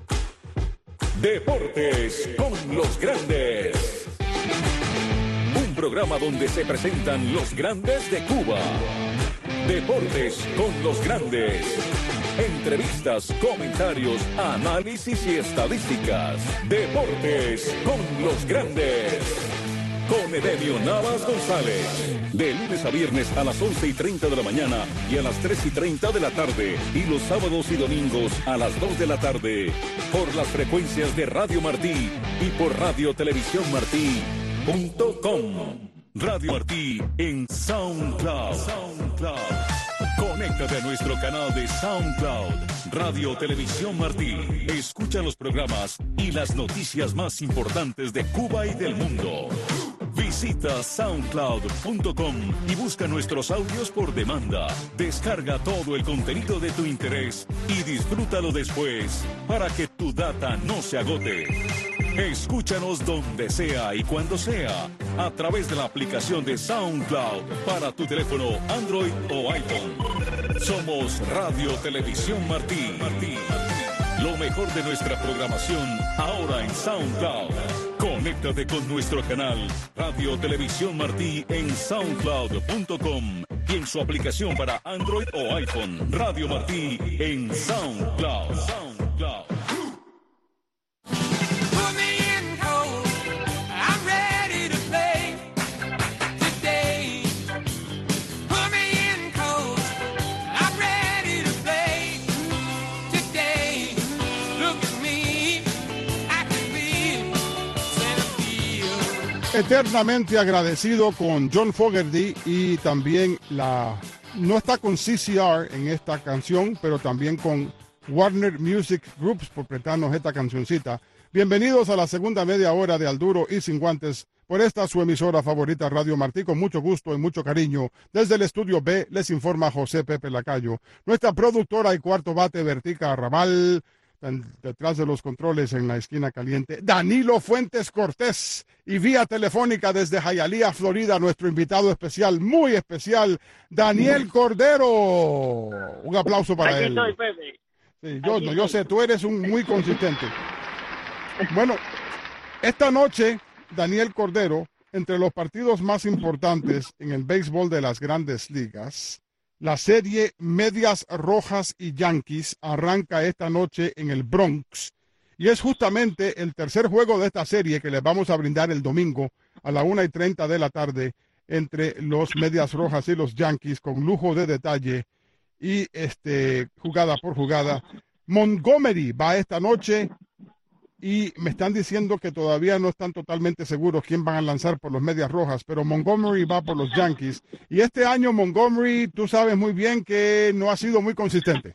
Deportes con los grandes. Un programa donde se presentan los grandes de Cuba. Deportes con los grandes. Entrevistas, comentarios, análisis y estadísticas. Deportes con los grandes. Con Edemio Navas González. De lunes a viernes a las once y treinta de la mañana y a las tres y treinta de la tarde. Y los sábados y domingos a las dos de la tarde. Por las frecuencias de Radio Martí y por radio televisión martí punto com. Radio Martí en SoundCloud. SoundCloud. Conéctate a nuestro canal de SoundCloud. Radio Televisión Martí. Escucha los programas y las noticias más importantes de Cuba y del mundo. Visita soundcloud punto com y busca nuestros audios por demanda. Descarga todo el contenido de tu interés y disfrútalo después para que tu data no se agote. Escúchanos donde sea y cuando sea a través de la aplicación de SoundCloud para tu teléfono Android o iPhone. Somos Radio Televisión Martí. Martí. Lo mejor de nuestra programación ahora en SoundCloud. Conéctate con nuestro canal Radio Televisión Martí en soundcloud punto com y en su aplicación para Android o iPhone. Radio Martí en SoundCloud. SoundCloud. Eternamente agradecido con John Fogerty y también la... No está con C C R en esta canción, pero también con Warner Music Groups por prestarnos esta cancioncita. Bienvenidos a la segunda media hora de Al Duro y Sin Guantes por esta su emisora favorita Radio Martí. Con mucho gusto y mucho cariño. Desde el estudio B les informa José Pepe Lacayo. Nuestra productora y cuarto bate Vertica Arrabal. Detrás de los controles en la esquina caliente, Danilo Fuentes Cortés, y vía telefónica desde Hialeah, Florida, nuestro invitado especial, muy especial, Daniel Cordero. Un aplauso para Aquí él. estoy, Pepe. Sí, yo, Aquí no, yo estoy. sé, tú eres un muy consistente. Bueno, esta noche, Daniel Cordero, entre los partidos más importantes en el béisbol de las grandes ligas, la serie Medias Rojas y Yankees arranca esta noche en el Bronx y es justamente el tercer juego de esta serie que les vamos a brindar el domingo a la una y treinta de la tarde entre los Medias Rojas y los Yankees con lujo de detalle y este jugada por jugada. Montgomery va esta noche y me están diciendo que todavía no están totalmente seguros quién van a lanzar por los Medias Rojas, pero Montgomery va por los Yankees. Y este año Montgomery, tú sabes muy bien que no ha sido muy consistente.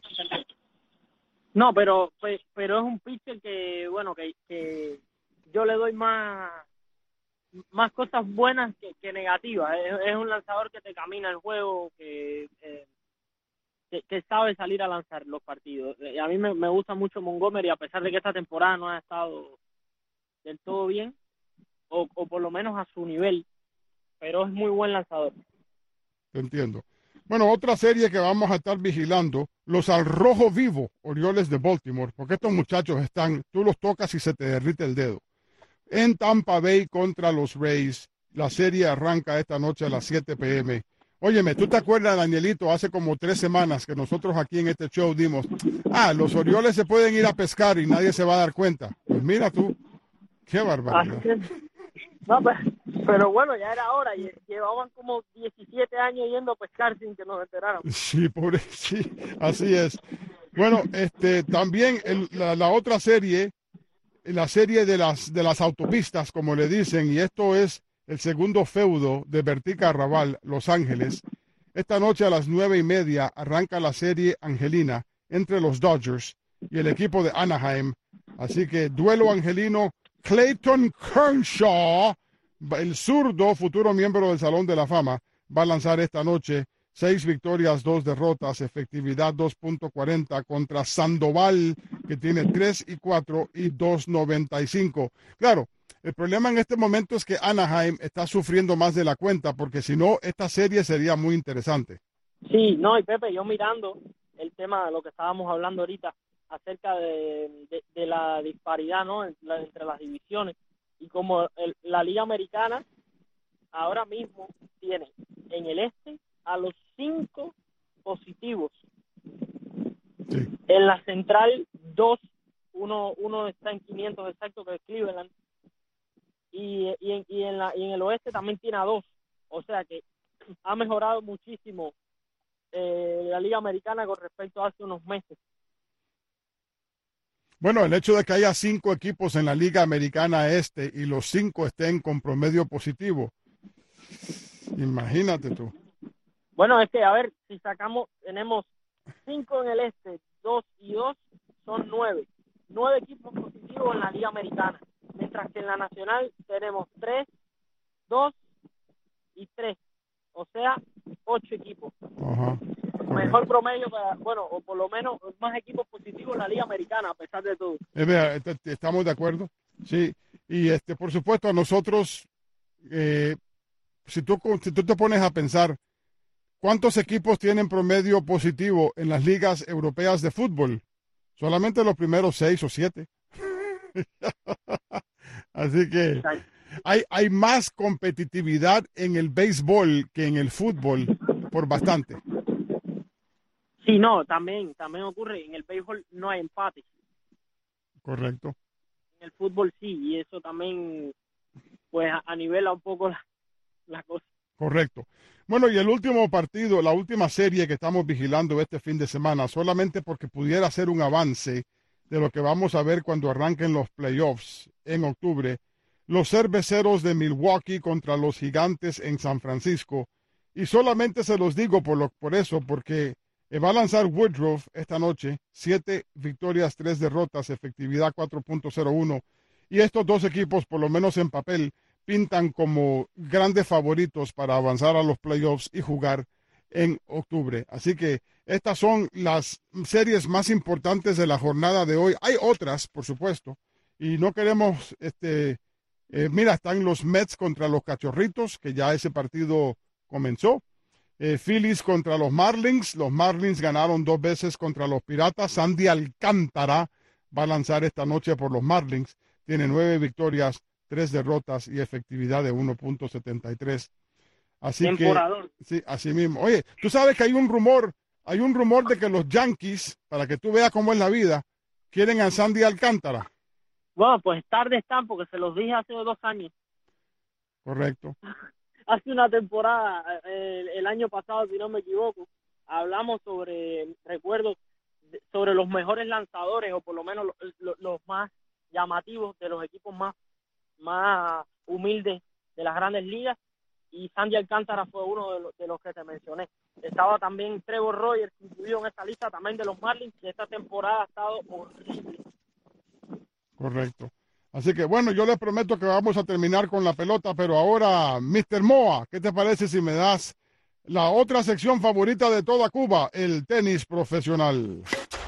No, pero pues, pero es un pitcher que, bueno, que, que yo le doy más más cosas buenas que, que negativas. Es, es un lanzador que te camina el juego, que, eh, que, que sabe salir a lanzar los partidos. Eh, a mí me, me gusta mucho Montgomery, a pesar de que esta temporada no ha estado del todo bien, o, o por lo menos a su nivel, pero es muy buen lanzador. Te entiendo. Bueno, otra serie que vamos a estar vigilando, los al rojo vivo, Orioles de Baltimore, porque estos muchachos están, tú los tocas y se te derrite el dedo. En Tampa Bay contra los Rays, la serie arranca esta noche a las siete p m Óyeme, ¿tú te acuerdas, Danielito, hace como tres semanas que nosotros aquí en este show dimos, ah, los Orioles se pueden ir a pescar y nadie se va a dar cuenta? Pues mira tú, qué barbaridad. No, pero, pero bueno, ya era hora. Llevaban como diecisiete años yendo a pescar sin que nos enteráramos. Sí, pobre, sí, así es. Bueno, este, también el, la, la otra serie, la serie de las, de las autopistas, como le dicen, y esto es el segundo feudo de Bertie Carrabal, Los Ángeles. Esta noche a las nueve y media arranca la serie angelina entre los Dodgers y el equipo de Anaheim. Así que duelo angelino. Clayton Kershaw, el zurdo, futuro miembro del Salón de la Fama, va a lanzar esta noche seis victorias, dos derrotas, efectividad dos punto cuarenta contra Sandoval, que tiene tres y cuatro y dos noventa y cinco. Claro, el problema en este momento es que Anaheim está sufriendo más de la cuenta, porque si no, esta serie sería muy interesante. Sí, no, y Pepe, yo mirando el tema de lo que estábamos hablando ahorita, acerca de, de, de la disparidad, ¿no?, entre, la, entre las divisiones, y como el, la Liga Americana ahora mismo tiene en el este a los cinco positivos. Sí. En la central, dos, uno, uno está en quinientos exacto, que es Cleveland, y, y, en, y, en la, y en el oeste también tiene a dos. O sea que ha mejorado muchísimo eh, la Liga Americana con respecto a hace unos meses. Bueno, el hecho de que haya cinco equipos en la Liga Americana Este y los cinco estén con promedio positivo, imagínate tú. Bueno, es que, a ver, si sacamos, tenemos cinco en el este, dos y dos, son nueve. Nueve equipos positivos en la Liga Americana. Mientras que en la Nacional tenemos tres, dos y tres. O sea, ocho equipos. Ajá. Mejor promedio, para, bueno, o por lo menos más equipos positivos en la Liga Americana, a pesar de todo. Eh, vea, estamos de acuerdo, sí. Y este, por supuesto, a nosotros, eh, si, tú, si tú te pones a pensar, ¿cuántos equipos tienen promedio positivo en las ligas europeas de fútbol? Solamente los primeros seis o siete. Así que hay, hay más competitividad en el béisbol que en el fútbol, por bastante. Sí, no, también, también ocurre, en el béisbol no hay empate. Correcto. En el fútbol sí, y eso también, pues, anivela un poco la, la cosa. Correcto. Bueno, y el último partido, la última serie que estamos vigilando este fin de semana, solamente porque pudiera ser un avance de lo que vamos a ver cuando arranquen los playoffs en octubre, los Cerveceros de Milwaukee contra los Gigantes en San Francisco. Y solamente se los digo por, lo, por eso, porque va a lanzar Woodruff esta noche, siete victorias, tres derrotas, efectividad cuatro punto cero uno. Y estos dos equipos, por lo menos en papel, pintan como grandes favoritos para avanzar a los playoffs y jugar en octubre. Así que estas son las series más importantes de la jornada de hoy. Hay otras, por supuesto, y no queremos, este, eh, mira, están los Mets contra los Cachorritos, que ya ese partido comenzó. Eh, Phillies contra los Marlins. Los Marlins ganaron dos veces contra los Piratas. Sandy Alcántara va a lanzar esta noche por los Marlins. Tiene nueve victorias, tres derrotas y efectividad de uno punto setenta y tres. Así Temporador. que, sí, así mismo. Oye, tú sabes que hay un rumor, hay un rumor de que los Yankees, para que tú veas cómo es la vida, quieren a Sandy Alcántara. Bueno, pues tarde están, porque se los dije hace dos años. Correcto. Hace una temporada, el, el año pasado, si no me equivoco, hablamos sobre, recuerdo, sobre los mejores lanzadores, o por lo menos los, los, los más llamativos de los equipos más, más humildes de las grandes ligas, y Sandy Alcántara fue uno de los, de los que te mencioné. Estaba también Trevor Rogers incluido en esta lista también de los Marlins, y esta temporada ha estado horrible. Correcto. Así que bueno, yo les prometo que vamos a terminar con la pelota, pero ahora, mister Moa, ¿qué te parece si me das la otra sección favorita de toda Cuba, el tenis profesional?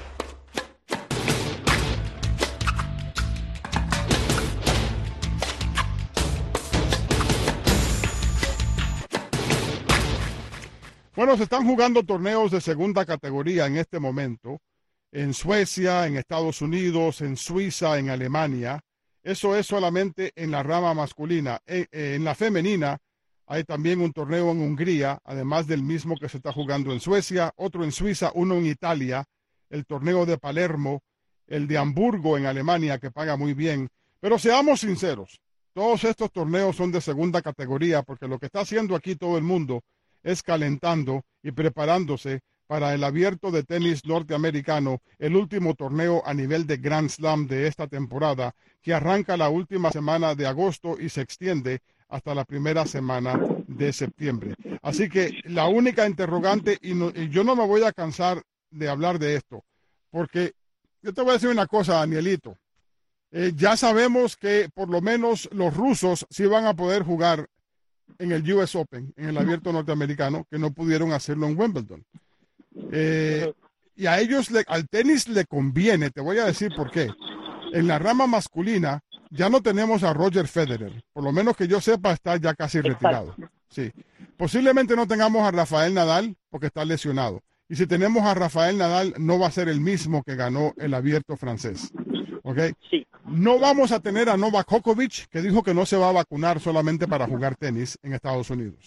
Bueno, se están jugando torneos de segunda categoría en este momento, en Suecia, en Estados Unidos, en Suiza, en Alemania. Eso es solamente en la rama masculina. En, en la femenina hay también un torneo en Hungría, además del mismo que se está jugando en Suecia, otro en Suiza, uno en Italia, el torneo de Palermo, el de Hamburgo en Alemania, que paga muy bien. Pero seamos sinceros, todos estos torneos son de segunda categoría, porque lo que está haciendo aquí todo el mundo es calentando y preparándose para el abierto de tenis norteamericano, el último torneo a nivel de Grand Slam de esta temporada, que arranca la última semana de agosto y se extiende hasta la primera semana de septiembre. Así que la única interrogante, y, no, y yo no me voy a cansar de hablar de esto, porque yo te voy a decir una cosa, Danielito. Eh, ya sabemos que por lo menos los rusos sí van a poder jugar en el U S Open, en el abierto norteamericano, que no pudieron hacerlo en Wimbledon. Eh, y a ellos, le, al tenis le conviene, te voy a decir por qué. En la rama masculina ya no tenemos a Roger Federer, por lo menos que yo sepa está ya casi retirado. Sí. Posiblemente no tengamos a Rafael Nadal porque está lesionado. Y si tenemos a Rafael Nadal no va a ser el mismo que ganó el abierto francés. ¿Okay? Sí. No vamos a tener a Novak Djokovic, que dijo que no se va a vacunar solamente para jugar tenis en Estados Unidos.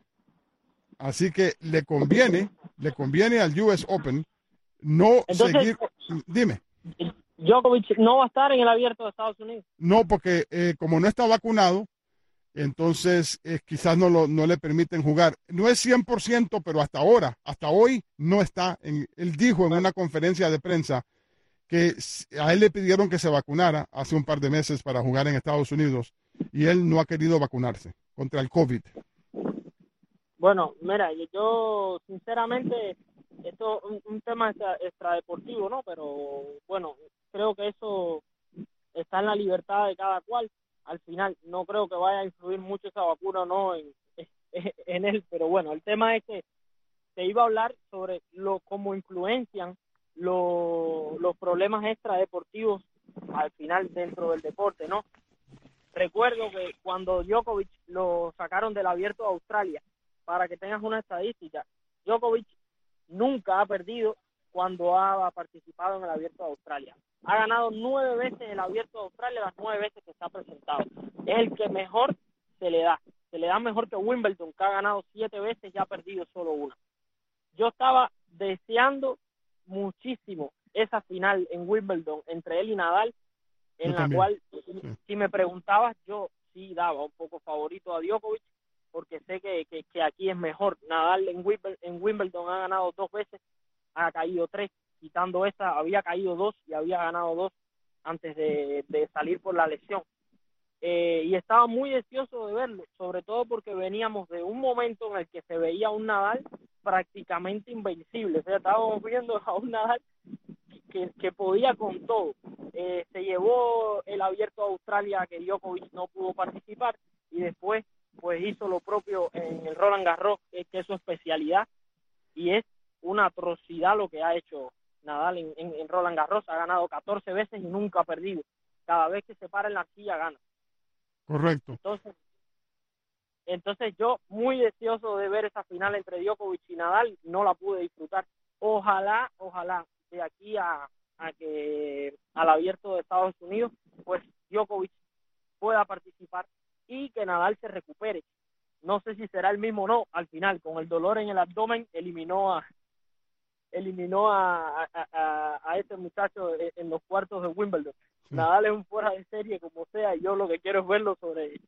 Así que le conviene, le conviene al U S Open no Entonces, seguir. Dime. Djokovic no va a estar en el abierto de Estados Unidos. No, porque eh, como no está vacunado, entonces eh, quizás no, lo, no le permiten jugar. No es cien por ciento, pero hasta ahora, hasta hoy no está. En, él dijo en una conferencia de prensa que a él le pidieron que se vacunara hace un par de meses para jugar en Estados Unidos y él no ha querido vacunarse contra el COVID. Bueno, mira, yo sinceramente, esto es un, un tema extra, extradeportivo, ¿no? Pero bueno, creo que eso está en la libertad de cada cual. Al final no creo que vaya a influir mucho esa vacuna o no en, en él, pero bueno, el tema es que te iba a hablar sobre lo cómo influencian Los, los problemas extradeportivos al final dentro del deporte, ¿no? Recuerdo que cuando Djokovic lo sacaron del abierto de Australia, para que tengas una estadística, Djokovic nunca ha perdido cuando ha participado en el abierto de Australia. Ha ganado nueve veces el abierto de Australia, las nueve veces que se ha presentado. Es el que mejor se le da. Se le da mejor que Wimbledon, que ha ganado siete veces y ha perdido solo una. Yo estaba deseando muchísimo esa final en Wimbledon entre él y Nadal, en la cual, sí. si me preguntabas, yo sí daba un poco favorito a Djokovic, porque sé que, que, que aquí es mejor. Nadal en Wimbledon, en Wimbledon ha ganado dos veces, ha caído tres, quitando esa, había caído dos y había ganado dos antes de, de salir por la lesión. Eh, y estaba muy deseoso de verlo, sobre todo porque veníamos de un momento en el que se veía un Nadal prácticamente invencible. O sea, estábamos viendo a un Nadal que, que podía con todo. Eh, se llevó el abierto de Australia, que Djokovic no pudo participar, y después pues hizo lo propio en el Roland Garros, que es su especialidad, y es una atrocidad lo que ha hecho Nadal en, en, en Roland Garros. Ha ganado catorce veces y nunca ha perdido. Cada vez que se para en la arcilla gana. Correcto. Entonces, entonces yo muy deseoso de ver esa final entre Djokovic y Nadal, no la pude disfrutar. Ojalá, ojalá, de aquí a, a que al abierto de Estados Unidos, pues Djokovic pueda participar y que Nadal se recupere. No sé si será el mismo o no. Al final, con el dolor en el abdomen, eliminó a eliminó a, a, a, a ese muchacho en los cuartos de Wimbledon. Sí. Nadal es un fuera de serie como sea, y yo lo que quiero es verlo sobre,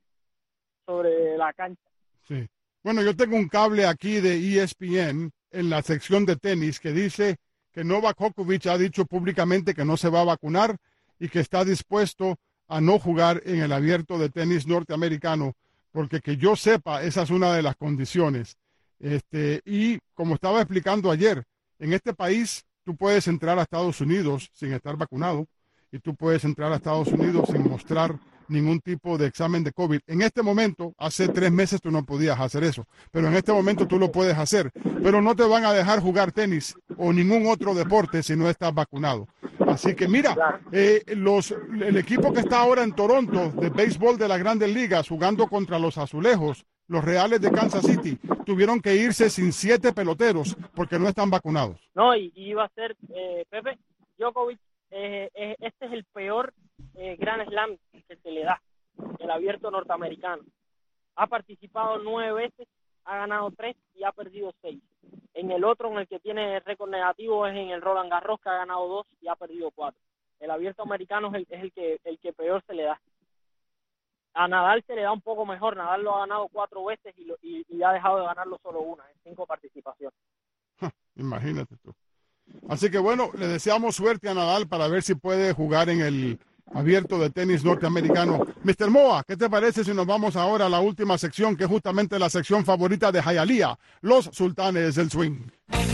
sobre la cancha. Sí. Bueno, yo tengo un cable aquí de E S P N en la sección de tenis que dice que Novak Djokovic ha dicho públicamente que no se va a vacunar y que está dispuesto a no jugar en el abierto de tenis norteamericano, porque que yo sepa, esa es una de las condiciones. Este, y como estaba explicando ayer, en este país tú puedes entrar a Estados Unidos sin estar vacunado y tú puedes entrar a Estados Unidos sin mostrar ningún tipo de examen de COVID. En este momento, hace tres meses tú no podías hacer eso, pero en este momento tú lo puedes hacer, pero no te van a dejar jugar tenis o ningún otro deporte si no estás vacunado. Así que mira, eh, los, el equipo que está ahora en Toronto de béisbol de las Grandes Ligas jugando contra los Azulejos, los Reales de Kansas City, tuvieron que irse sin siete peloteros porque no están vacunados. No, y, y iba a ser, eh, Pepe, Djokovic, eh, eh, este es el peor eh, Grand Slam que se le da, el abierto norteamericano. Ha participado nueve veces, ha ganado tres y ha perdido seis. En el otro, en el que tiene récord negativo, es en el Roland Garros, que ha ganado dos y ha perdido cuatro. El abierto americano es el, es el que el que peor se le da. A Nadal se le da un poco mejor. Nadal lo ha ganado cuatro veces y, lo, y, y ha dejado de ganarlo solo una, en cinco participaciones. Imagínate tú. Así que bueno, le deseamos suerte a Nadal para ver si puede jugar en el abierto de tenis norteamericano. mister Moa, ¿qué te parece si nos vamos ahora a la última sección, que es justamente la sección favorita de Hialeah, los sultanes del swing?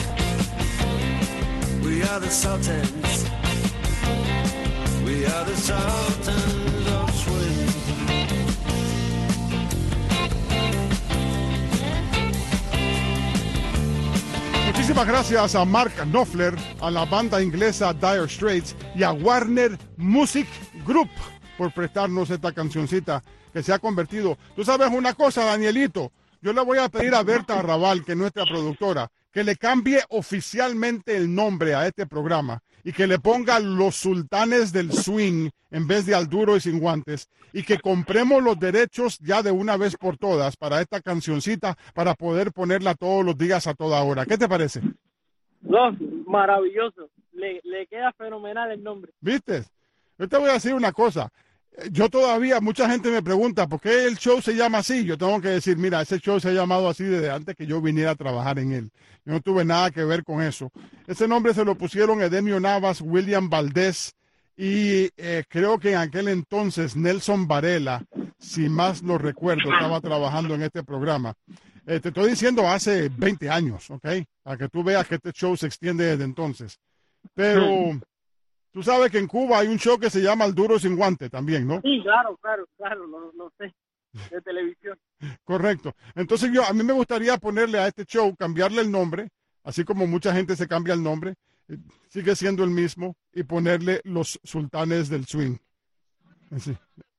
We are the sultans. We are the sultans of swing. Muchísimas gracias a Mark Knopfler, a la banda inglesa Dire Straits y a Warner Music Group por prestarnos esta cancioncita que se ha convertido. Tú sabes una cosa, Danielito, yo le voy a pedir a Berta Arrabal, que es nuestra productora, que le cambie oficialmente el nombre a este programa y que le ponga Los Sultanes del Swing en vez de Al Duro y Sin Guantes, y que compremos los derechos ya de una vez por todas para esta cancioncita para poder ponerla todos los días a toda hora. ¿Qué te parece? No, maravilloso. Le, le queda fenomenal el nombre. ¿Viste? Yo te voy a decir una cosa. Yo todavía, mucha gente me pregunta por qué el show se llama así. Yo tengo que decir, mira, ese show se ha llamado así desde antes que yo viniera a trabajar en él. Yo no tuve nada que ver con eso. Ese nombre se lo pusieron Edemio Navas, William Valdés y eh, creo que en aquel entonces Nelson Varela, si más lo recuerdo, estaba trabajando en este programa. Eh, te estoy diciendo hace veinte años, ¿ok? Para que tú veas que este show se extiende desde entonces. Pero tú sabes que en Cuba hay un show que se llama Al Duro Sin Guante también, ¿no? Sí, claro, claro, claro, lo, lo sé, de televisión. Correcto. Entonces yo, a mí me gustaría ponerle a este show, cambiarle el nombre, así como mucha gente se cambia el nombre, eh, sigue siendo el mismo, y ponerle Los Sultanes del Swing. Sí.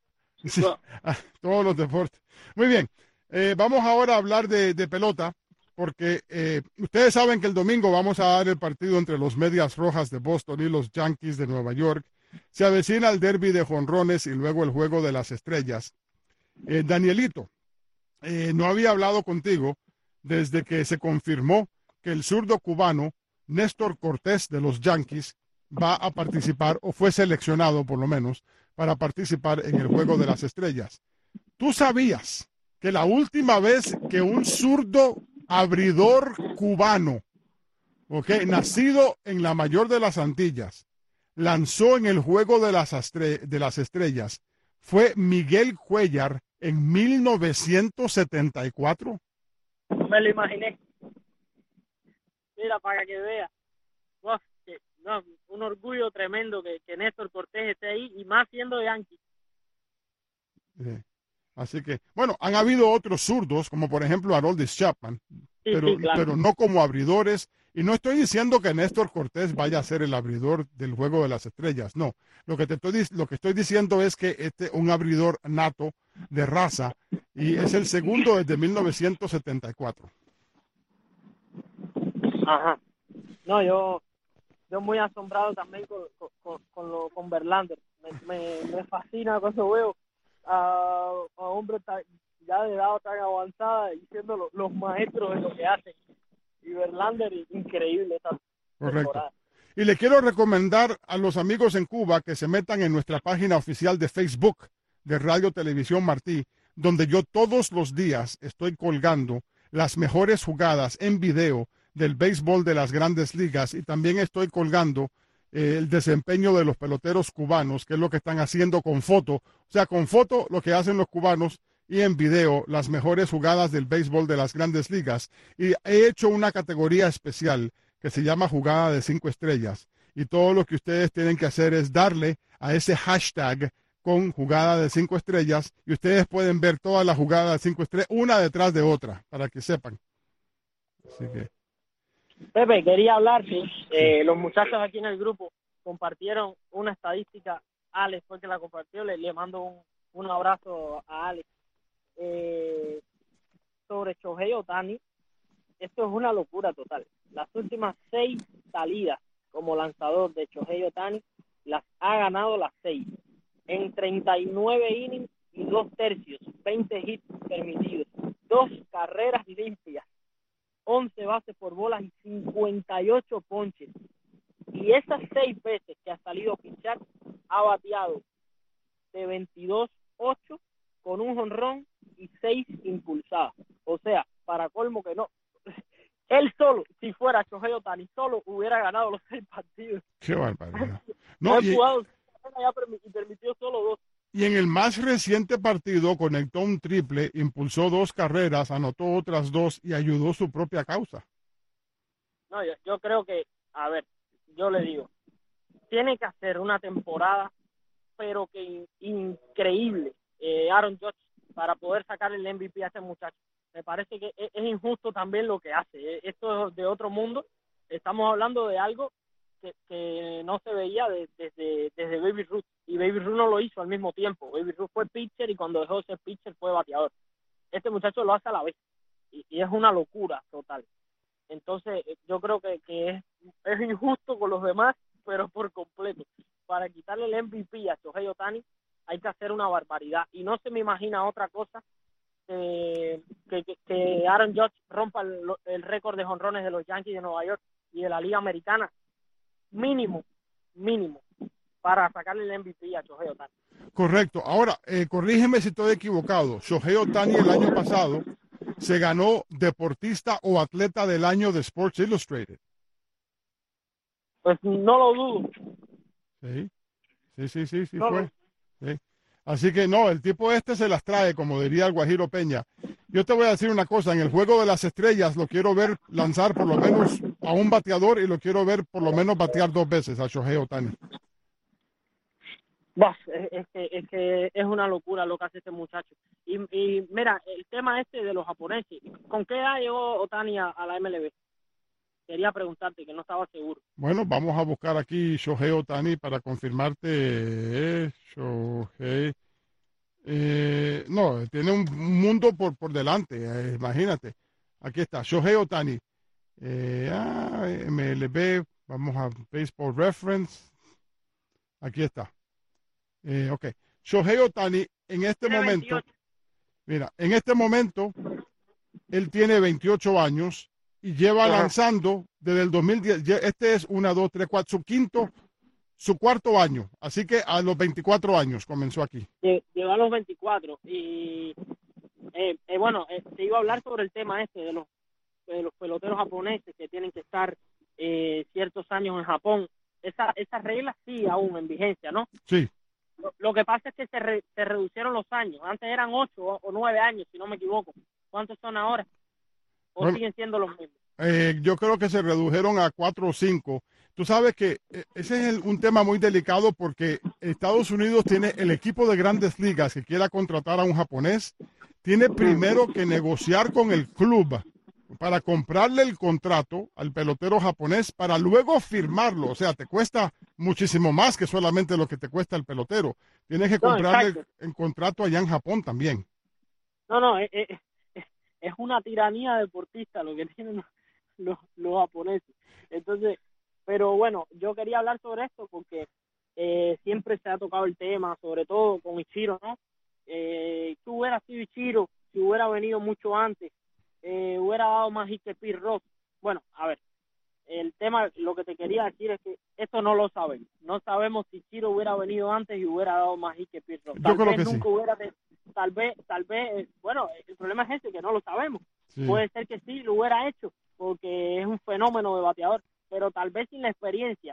Sí. No. Ah, todos los deportes. Muy bien. Eh, vamos ahora a hablar de, de pelota, porque eh, ustedes saben que el domingo vamos a dar el partido entre los Medias Rojas de Boston y los Yankees de Nueva York. Se avecina el derbi de jonrones y luego el juego de las estrellas. Eh, Danielito, eh, no había hablado contigo desde que se confirmó que el zurdo cubano Néstor Cortés de los Yankees va a participar, o fue seleccionado por lo menos, para participar en el juego de las estrellas. ¿Tú sabías que la última vez que un zurdo abridor cubano, okay, nacido en la mayor de las Antillas, lanzó en el juego de las, estre- de las estrellas, fue Miguel Cuellar en mil novecientos setenta y cuatro? No me lo imaginé. Mira, para que vea. Uf, que, no, un orgullo tremendo que, que Néstor Cortés esté ahí, y más siendo Yankee. Sí. Así que, bueno, han habido otros zurdos, como por ejemplo Aroldis Chapman, Sí, pero, sí, claro. pero no como abridores. Y no estoy diciendo que Néstor Cortés vaya a ser el abridor del juego de las estrellas, no. Lo que te estoy, lo que estoy diciendo es que este un abridor nato de raza, y es el segundo desde mil novecientos setenta y cuatro. Ajá. No, yo yo muy asombrado también con, con, con, con, lo, con Verlander. Me, me, me fascina cuando veo a, a hombres tan, ya de edad tan avanzada y siendo lo, los maestros de lo que hacen. Y Verlander, increíble esta Correcto. temporada. Y le quiero recomendar a los amigos en Cuba que se metan en nuestra página oficial de Facebook de Radio Televisión Martí, donde yo todos los días estoy colgando las mejores jugadas en video del béisbol de las Grandes Ligas, y también estoy colgando eh, el desempeño de los peloteros cubanos, que es lo que están haciendo con foto. O sea, con foto lo que hacen los cubanos y en video las mejores jugadas del béisbol de las grandes ligas. Y he hecho una categoría especial que se llama jugada de cinco estrellas. Y todo lo que ustedes tienen que hacer es darle a ese hashtag con jugada de cinco estrellas y ustedes pueden ver todas las jugadas de cinco estrellas, una detrás de otra, para que sepan. Así que... Pepe, quería hablarte. Eh, los muchachos aquí en el grupo compartieron una estadística. Alex fue el que la compartió. Le, le mando un, un abrazo a Alex. Eh, sobre Shohei Ohtani, esto es una locura total. Las últimas seis salidas como lanzador de Shohei Ohtani las ha ganado las seis. En treinta y nueve innings y dos tercios, veinte hits permitidos, dos carreras limpias, once bases por bolas y cincuenta y ocho ponches. Y esas seis veces que ha salido a pichar, ha bateado de veintidós ocho con un jonrón y seis impulsadas. O sea, para colmo que no. Él solo, si fuera Shohei Ohtani solo, hubiera ganado los seis partidos. Qué barbaridad. No, y, jugado, y permitió solo dos. Y en el más reciente partido conectó un triple, impulsó dos carreras, anotó otras dos y ayudó su propia causa. No, yo, yo creo que, a ver, yo le digo, tiene que hacer una temporada, pero que in, increíble, eh, Aaron Judge, para poder sacar el M V P a este muchacho. Me parece que es, es injusto también lo que hace. Esto es de otro mundo. Estamos hablando de algo que, que no se veía de, desde, desde Baby Ruth. Y Baby Ruth no lo hizo al mismo tiempo. Baby Ruth fue pitcher y cuando dejó de ser pitcher fue bateador. Este muchacho lo hace a la vez. Y, y es una locura total. Entonces yo creo que, que es, es injusto con los demás, pero por completo. Para quitarle el M V P a Shohei Ohtani hay que hacer una barbaridad. Y no se me imagina otra cosa que, que, que Aaron Judge rompa el, el récord de jonrones de los Yankees de Nueva York y de la Liga Americana. Mínimo, mínimo, para sacarle el M V P a Shohei Ohtani. Correcto. Ahora, eh, corrígeme si estoy equivocado. Shohei Ohtani el año pasado se ganó deportista o atleta del año de Sports Illustrated. Pues no lo dudo. Sí, sí, sí, sí, sí no, fue. Sí. Así que no, el tipo este se las trae, como diría el Guajiro Peña. Yo te voy a decir una cosa, en el juego de las estrellas lo quiero ver lanzar por lo menos a un bateador y lo quiero ver por lo menos batear dos veces a Shohei Ohtani. Bah, es, es, que, es que es una locura lo que hace este muchacho. Y, y mira, el tema este de los japoneses, ¿con qué edad llegó Ohtani a, a la M L B? Quería preguntarte, que no estaba seguro. Bueno, vamos a buscar aquí Shohei Ohtani para confirmarte. Eh, Shohei. Eh, no, tiene un mundo por, por delante, eh, imagínate. Aquí está, Shohei Ohtani. Eh, ah, M L B, vamos a Baseball Reference. Aquí está. Eh, ok. Shohei Ohtani en este Tiene momento, veintiocho. mira, en este momento, él tiene veintiocho años y lleva Ajá. lanzando desde el dos mil diez. Este es uno, dos, tres, cuatro, su quinto, su cuarto año. Así que a los veinticuatro años comenzó aquí. Llegó a los veinticuatro. Y eh, eh, bueno, eh, te iba a hablar sobre el tema este de los, de los peloteros japoneses que tienen que estar eh, ciertos años en Japón. Esa, esas reglas sí aún en vigencia, ¿no? Sí. Lo, lo que pasa es que se, re, se reducieron los años. Antes eran ocho o, o nueve años, si no me equivoco. ¿Cuántos son ahora? ¿O Bueno, siguen siendo los mismos? Eh, yo creo que se redujeron a cuatro o cinco. Tú sabes que eh, ese es el, un tema muy delicado porque Estados Unidos tiene el equipo de grandes ligas que quiera contratar a un japonés, tiene primero que negociar con el club para comprarle el contrato al pelotero japonés para luego firmarlo. O sea, te cuesta muchísimo más que solamente lo que te cuesta el pelotero. Tienes que No, comprarle exacto. el, el contrato allá en Japón también. No, no, es, es, es una tiranía deportista lo que tienen los, los, los japoneses. Entonces, pero bueno, yo quería hablar sobre esto porque eh, siempre se ha tocado el tema, sobre todo con Ichiro, ¿no? Eh, si hubiera sido Ichiro, si hubiera venido mucho antes, eh, hubiera dado más hit que Pete Rose. Bueno, a ver, el tema, lo que te quería decir es que esto no lo sabemos. No sabemos si Ichiro hubiera venido antes y hubiera dado más hit que Pete Rose. Yo Tal creo vez que nunca sí. hubiera, de, tal vez, tal vez, eh, bueno, el problema es ese, que no lo sabemos. Sí. Puede ser que sí lo hubiera hecho, porque es un fenómeno de bateador, pero tal vez sin la experiencia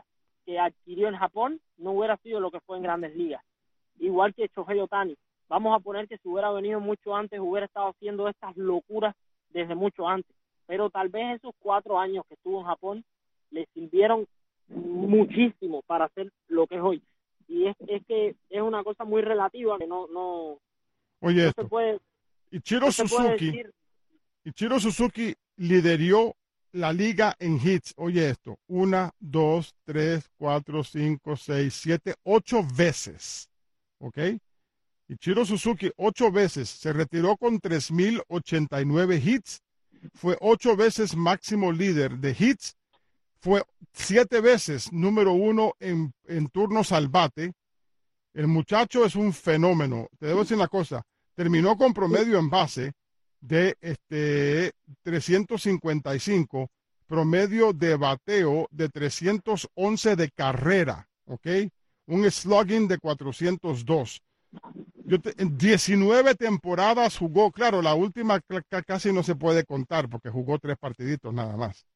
que adquirió en Japón no hubiera sido lo que fue en Grandes Ligas. Igual que Shohei Ohtani. Vamos a poner que si hubiera venido mucho antes, hubiera estado haciendo estas locuras desde mucho antes. Pero tal vez esos cuatro años que estuvo en Japón le sirvieron muchísimo para hacer lo que es hoy. Y es, es que es una cosa muy relativa que no, no, Oye, no esto. se puede... Ichiro no se puede Suzuki, decir. Ichiro Suzuki lideró la liga en hits. Oye esto, una, dos, tres, cuatro, cinco, seis, siete, ocho veces. ¿Ok? Ichiro Suzuki ocho veces. Se retiró con tres mil ochenta y nueve hits. Fue ocho veces máximo líder de hits. Fue siete veces número uno en, en turnos al bate. El muchacho es un fenómeno. Te debo decir una cosa. Terminó con promedio en base de este, trescientos cincuenta y cinco, promedio de bateo de trescientos once de carrera, ¿ok? Un slugging de cuatrocientos dos. Yo te, en diecinueve temporadas jugó, claro, la última casi no se puede contar porque jugó tres partiditos nada más.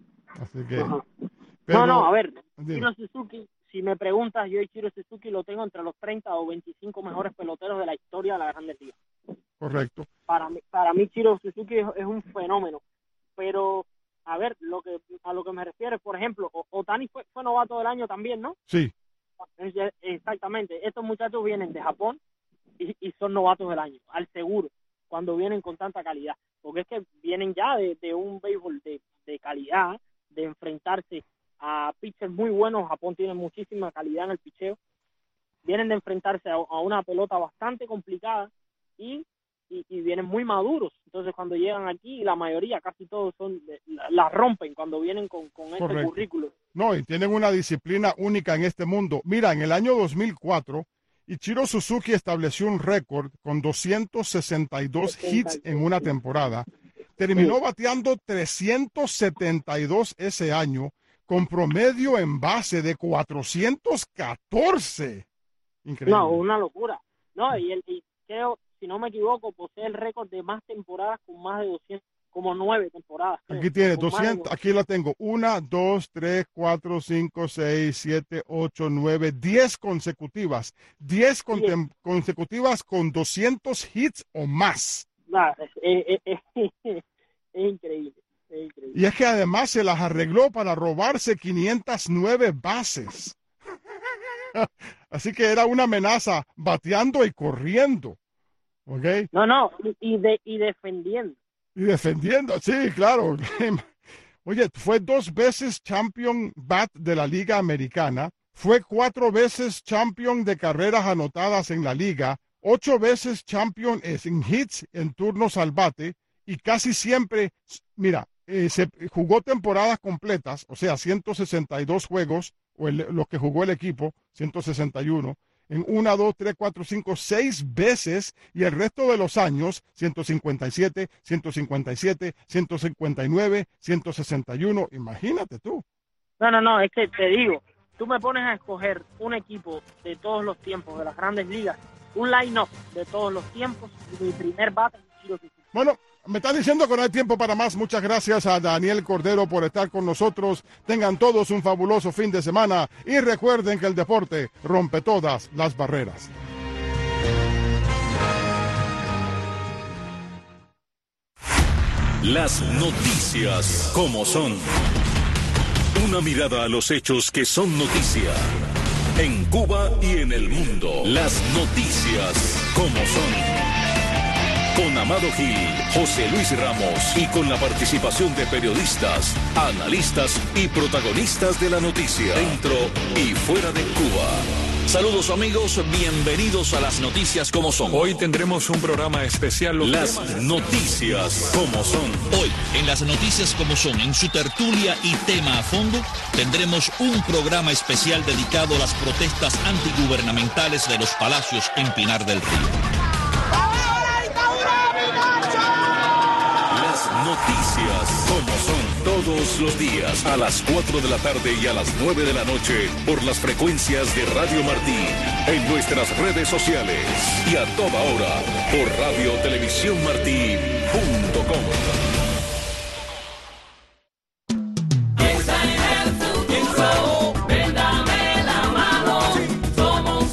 Así que... Pero, no, no, a ver, dime. Ichiro Suzuki, si me preguntas, yo Ichiro Suzuki lo tengo entre los treinta o veinticinco mejores peloteros de la historia de la Grandes Ligas. Correcto. Para mí, para mí Ichiro Suzuki es, es un fenómeno. Pero, a ver, lo que a lo que me refiero, por ejemplo, Ohtani fue, fue novato del año también, ¿no? Sí. Exactamente. Estos muchachos vienen de Japón y, y son novatos del año, al seguro, cuando vienen con tanta calidad. Porque es que vienen ya de, de un béisbol de, de calidad, de enfrentarse a pitchers muy buenos. Japón tiene muchísima calidad en el picheo. Vienen de enfrentarse a, a una pelota bastante complicada y, y, y vienen muy maduros. Entonces cuando llegan aquí, la mayoría, casi todos, son la, la rompen cuando vienen con, con este Correcto. currículo. No, y tienen una disciplina única en este mundo. Mira, en el año dos mil cuatro, Ichiro Suzuki estableció un récord con doscientos sesenta y dos hits en una temporada. Terminó bateando trescientos setenta y dos ese año, con promedio en base de cuatrocientos catorce. Increíble. No, una locura. No, y, el, y creo, si no me equivoco, posee el récord de más temporadas con más de doscientos, como nueve temporadas. Creo, Aquí tiene con doscientos, aquí la tengo. Una, dos, tres, cuatro, cinco, seis, siete, ocho, nueve, diez consecutivas. Diez contem- consecutivas con doscientos hits o más. Nah, es, es, es, es, es increíble. Es increíble. Y es que además se las arregló para robarse quinientas nueve bases. Así que era una amenaza bateando y corriendo. ¿Ok? No, no, y, y, de, y defendiendo. Y defendiendo, sí, claro. Oye, fue dos veces champion bat de la Liga Americana. Fue cuatro veces champion de carreras anotadas en la liga. Ocho veces champion en hits en turnos al bate. Y casi siempre, mira, eh, se jugó temporadas completas, o sea, ciento sesenta y dos juegos, o el, los que jugó el equipo, ciento sesenta y uno, en una, dos, tres, cuatro, cinco, seis veces, y el resto de los años, ciento cincuenta y siete, ciento cincuenta y siete, ciento cincuenta y nueve, ciento sesenta y uno, imagínate tú. No, no, no, es que te digo, tú me pones a escoger un equipo de todos los tiempos, de las Grandes Ligas, un line-up de todos los tiempos, y mi primer bate es Ichiro Suzuki. Bueno, me están diciendo que no hay tiempo para más. Muchas gracias a Daniel Cordero por estar con nosotros. Tengan todos un fabuloso fin de semana y recuerden que el deporte rompe todas las barreras. Las noticias como son. Una mirada a los hechos que son noticia. En Cuba y en el mundo. Las noticias como son. Con Amado Gil, José Luis Ramos y con la participación de periodistas, analistas y protagonistas de la noticia, dentro y fuera de Cuba. Saludos amigos, bienvenidos a las noticias como son. Hoy tendremos un programa especial. Los las temas. noticias como son. Hoy, en las noticias como son, en su tertulia y tema a fondo, tendremos un programa especial dedicado a las protestas antigubernamentales de los palacios en Pinar del Río. Noticias como son todos los días a las cuatro de la tarde y a las nueve de la noche por las frecuencias de Radio Martí, en nuestras redes sociales y a toda hora por radio televisión martí punto com.